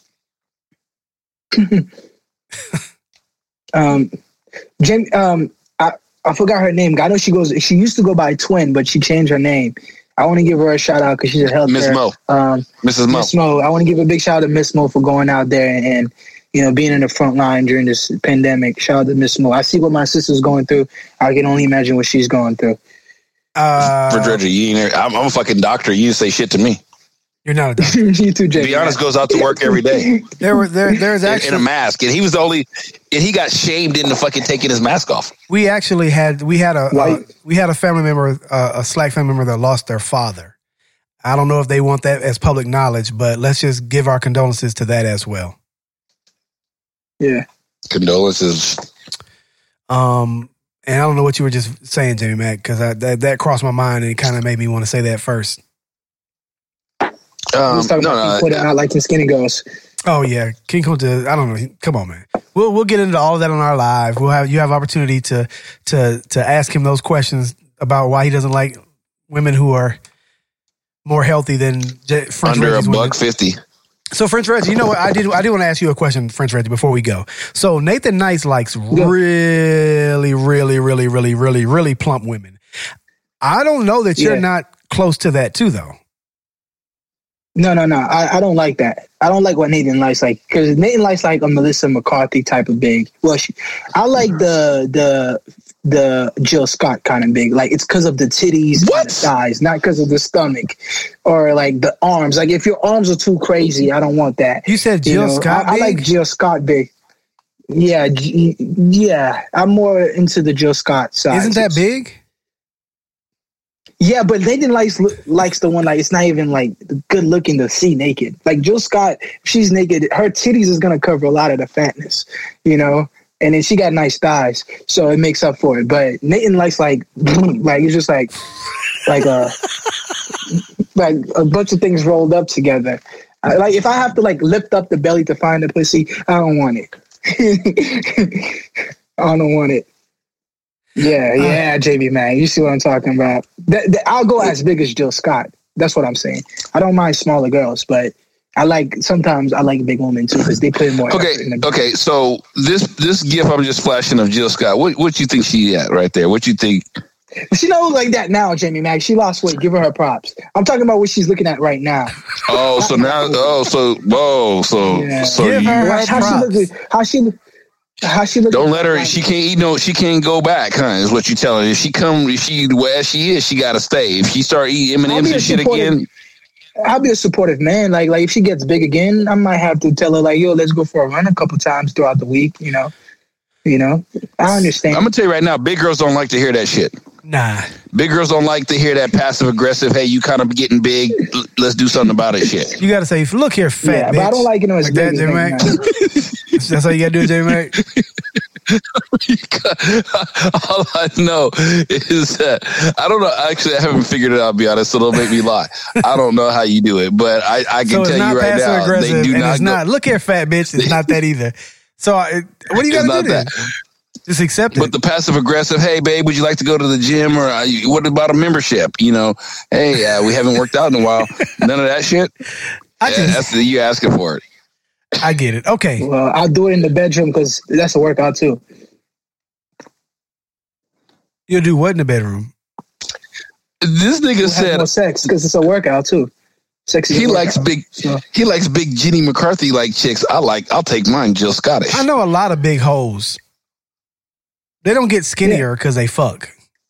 Um, Jen, um, I, I forgot her name. I know she goes. She used to go by Twin, but she changed her name. I want to give her a shout out because she's a health Miss Mo. Um, Missus Mo. Miss Mo. I want to give a big shout out to Miss Mo for going out there and, and you know being in the front line during this pandemic. Shout out to Miss Mo. I see what my sister's going through. I can only imagine what she's going through. Uh, For Dredger, you ain't, I'm, I'm a fucking doctor. You didn't say shit to me. you're not a doctor. You too, Jay. To be honest, goes out to work every day There were there there's in, in actually a mask, and he was the only, and he got shamed into fucking taking his mask off. we actually had we had a uh, White. we had a family member uh, a Slack family member that lost their father. I don't know if they want that as public knowledge, but let's just give our condolences to that as well. Yeah. Condolences. Um, and I don't know what you were just saying, Jimmy Mac, because that that crossed my mind and it kind of made me want to say that first. Um, Let's talk no, about no, people that not liking skinny girls. Oh yeah, King Kunta. I don't know. Come on, man. We'll we'll get into all of that on our live. We'll have you have opportunity to to to ask him those questions about why he doesn't like women who are more healthy than J- French under a Reggie's women. buck fifty. So French Reggie, you know what? I did I did want to ask you a question, French Reggie, before we go. So Nathan Nice likes really, really, really, really, really, really plump women. I don't know that you're Yeah. not close to that too, though. No, no, no. I, I don't like that. I don't like what Nathan likes, like because Nathan likes like a Melissa McCarthy type of big. Well, she, I like the the the Jill Scott kind of big. Like it's because of the titties, what? And the thighs, not because of the stomach or like the arms. Like if your arms are too crazy, I don't want that. You said Jill you know? Scott. I, I big? like Jill Scott big. Yeah, G- yeah. I'm more into the Jill Scott side. Isn't that big? Yeah, but Nathan likes likes the one like it's not even like good looking to see naked. Like Jill Scott, if she's naked, her titties is gonna cover a lot of the fatness, you know. And then she got nice thighs, so it makes up for it. But Nathan likes like like it's just like like a like a bunch of things rolled up together. I, like if I have to like lift up the belly to find the pussy, I don't want it. I don't want it. Yeah, yeah, J B man, you see what I'm talking about? That, that, I'll go as big as Jill Scott. That's what I'm saying. I don't mind smaller girls, but I like sometimes I like big women too because they put more. Okay, effort in the okay. So this this gif I'm just flashing of Jill Scott. What what you think she at right there? What you think? She don't like that now, Jamie Mack. She lost weight. Give her her props. I'm talking about what she's looking at right now. Oh, so now, oh, so whoa, so Yeah. so Give you her Watch how she props. look. How she look. How she look. don't let her. She can't eat no. She can't go back, huh? Is what you telling her. If she come, if she where she is, she got to stay. If she start eating M and I'll M's be a and shit supportive- again, I'll be a supportive man. Like, like if she gets big again, I might have to tell her like, "Yo, let's go for a run a couple times throughout the week." You know, you know. I understand. I'm gonna tell you right now, big girls don't like to hear that shit. Nah. Big girls don't like to hear that passive aggressive. Hey, you kind of getting big. l- Let's do something about it. Shit. You gotta say, look here, fat yeah, bitch. but I don't like it when it's Like that, big. J Mac. That's how you gotta do it, J Mac. All I know is that I don't know. Actually, I haven't figured it out. I'll be honest, so don't make me lie. I don't know how you do it, but I, I can So it's tell not you right passive now, aggressive, they do and not. it's go- not. Look here, fat bitch. It's not that either. So uh, what do you It's gotta not do then? that. Just accept it. But the passive aggressive, hey babe, would you like to go to the gym, or uh, what about a membership? You know, hey, uh, we haven't worked out in a while. None of that shit. I Yeah, just, that's the, you asking for it. I get it. Okay. Well, I'll do it in the bedroom because that's a workout too. You'll do what in the bedroom? This nigga We'll have said more sex because it's a workout too. Sex is he a likes workout. big. So, He likes big Jenny McCarthy like chicks. I like. I'll take mine, Jill Scottish. I know a lot of big hoes. They don't get skinnier because they fuck.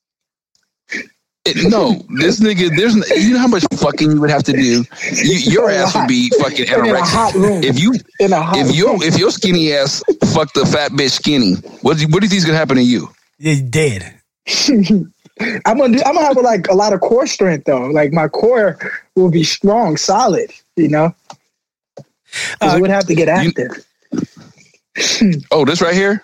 It- no, this nigga. There's. You know how much fucking you would have to do. You, your A ass would lot. be fucking in a hot anorexic. room. If you in a hot if your room. if your skinny ass fuck the fat bitch skinny, what do you, what do you think's gonna happen to you? You're dead. I'm gonna do, I'm gonna have like a lot of core strength though. Like my core will be strong, solid. You know, 'cause Uh, we would have to get you- active. Oh, this right here.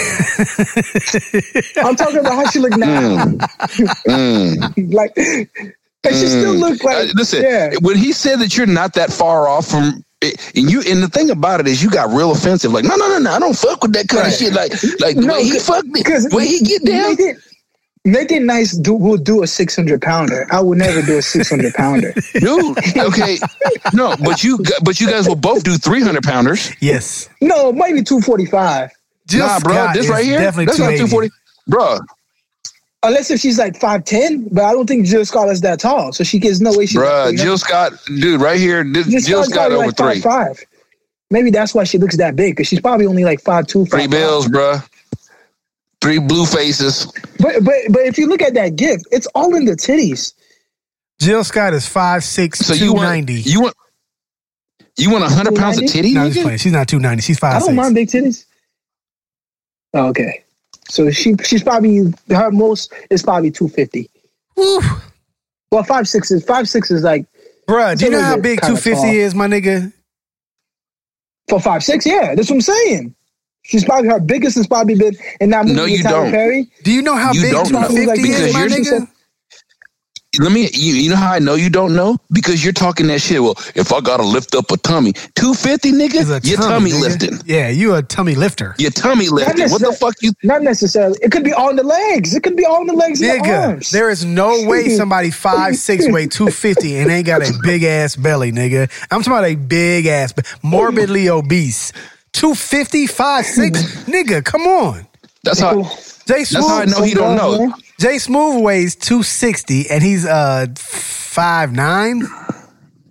I'm talking about how she look now. Mm. like, like she still look like. Uh, listen, yeah. when he said that you're not that far off from it, and you, and the thing about it is, you got real offensive. Like, no, no, no, no, I don't fuck with that kind Right. of shit. Like, like the No, way he cause- fucked me, Because the way he get down. Nathan, Nathan Nice do, will do a six hundred pounder. I would never do a six hundred pounder. Dude, okay, no, but you, but you guys will both do three hundred pounders. Yes. No, maybe two forty-five. Jill Nah, bro, Scott this is right here, definitely that's not two forty, bro. Unless if she's like five ten, but I don't think Jill Scott is that tall. So she gets no way she's Bruh, like, Jill Scott, dude, right here, this, Jill Scott's Scott probably over like three, five, five. Maybe that's why she looks that big, because she's probably only like five two, three five, bills, bruh, three blue faces. But but but if you look at that gift, it's all in the titties. Jill Scott is five six, So you two want, ninety. you want, you want a hundred pounds of two ninety? titty? No, I'm just nigga? playing. She's not two ninety. She's I five don't six. mind big titties. Oh, okay, so she she's probably her most is probably two fifty. Woo. Well, five six is five six is like Bruh, do you It's a know how little big kinda two fifty tall. is, my nigga? for five six. Yeah, that's what I'm saying. She's probably her biggest has probably been in that movie No, with you Tyler don't. Perry. Do you know how You big don't know. two fifty Because is, my you nigga? said- Let me, you, you know how I know you don't know? Because you're talking that shit. Well, if I gotta lift up a tummy, two fifty, Is a nigga, your tummy nigga. lifting. Yeah, you a tummy lifter. Your tummy lifting. What the necessar- fuck you? Not necessarily. It could be on the legs. It could be on the legs and the Nigga, arms. there is no way somebody five six weigh two fifty and ain't got a big ass belly, nigga. I'm talking about a big ass, morbidly obese. two fifty, five six, nigga, come on. That's how. Jay That's how I Smooth, know he don't know. Jay Smooth weighs two sixty and he's uh five nine.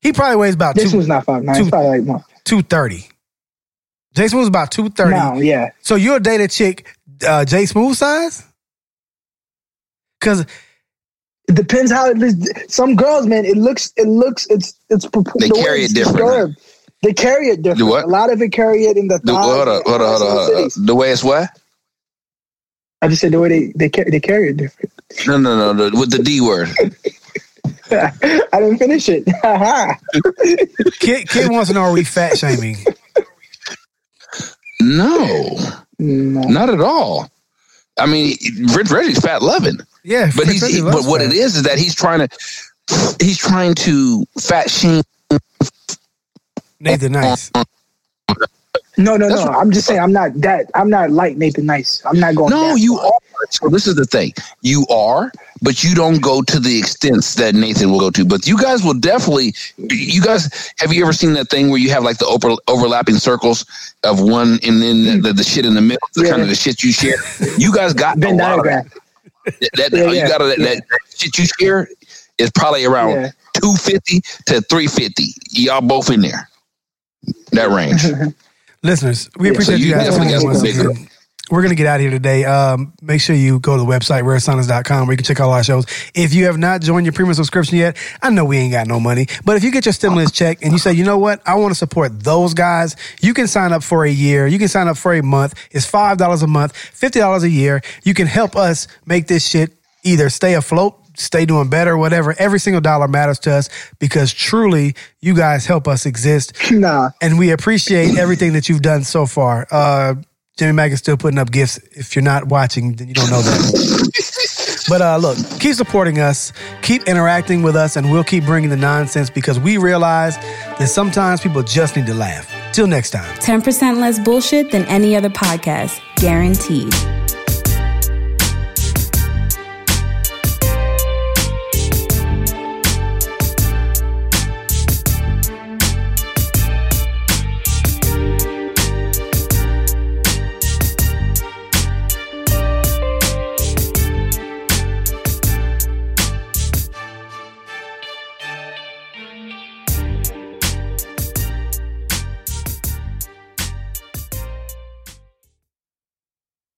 He probably weighs about This two, one's not five nine. It's probably like more. two thirty. Jay Smooth was about two thirty. No, yeah. So you'll date a chick, uh, Jay Smooth size? Because it depends how it is. Some girls, man, it looks, it looks, it's, it's. They the carry it different. They carry it different. What? A lot of it carry it in the. The, hold on, hold on, hold on. Hold on. The way it's what? I just said the way they they carry, they carry it different. No, no, no, no. With the D word. I didn't finish it. Kid, Kid wants to know, are we fat shaming? No, no, not at all. I mean, Rich Reggie's fat loving. Yeah, but he's he, but what fat. It is is that he's trying to he's trying to fat shame Nathan Nice. No, no, That's no. I'm just saying I'm not that. I'm not like Nathan Nice. I'm not going. No, you far. Are. So this is the thing. You are, but you don't go to the extents that Nathan will go to. But you guys will definitely. You guys, have you ever seen that thing where you have like the over, overlapping circles of one and then the, the, the shit in the middle, the yeah. kind of the shit you share? You guys got Venn diagram. That, that, yeah, you yeah, got that, yeah. that shit you share is probably around yeah. two fifty to three fifty. Y'all both in there. That range. Listeners, we yeah, appreciate so you, you guys. Once again. We're going to get out of here today. Um, make sure you go to the website, rare sonics dot com, where you can check all our shows. If you have not joined your premium subscription yet, I know we ain't got no money, but if you get your stimulus check and you say, you know what, I want to support those guys, you can sign up for a year. You can sign up for a month. It's five dollars a month, fifty dollars a year. You can help us make this shit either stay afloat, stay doing better, whatever. Every single dollar matters to us because truly you guys help us exist. Nah. And we appreciate everything that you've done so far. Uh, Jimmy Mack is still putting up gifts. If you're not watching, then you don't know that. But uh, look, keep supporting us, keep interacting with us, and we'll keep bringing the nonsense because we realize that sometimes people just need to laugh. Till next time. ten percent less bullshit than any other podcast. Guaranteed.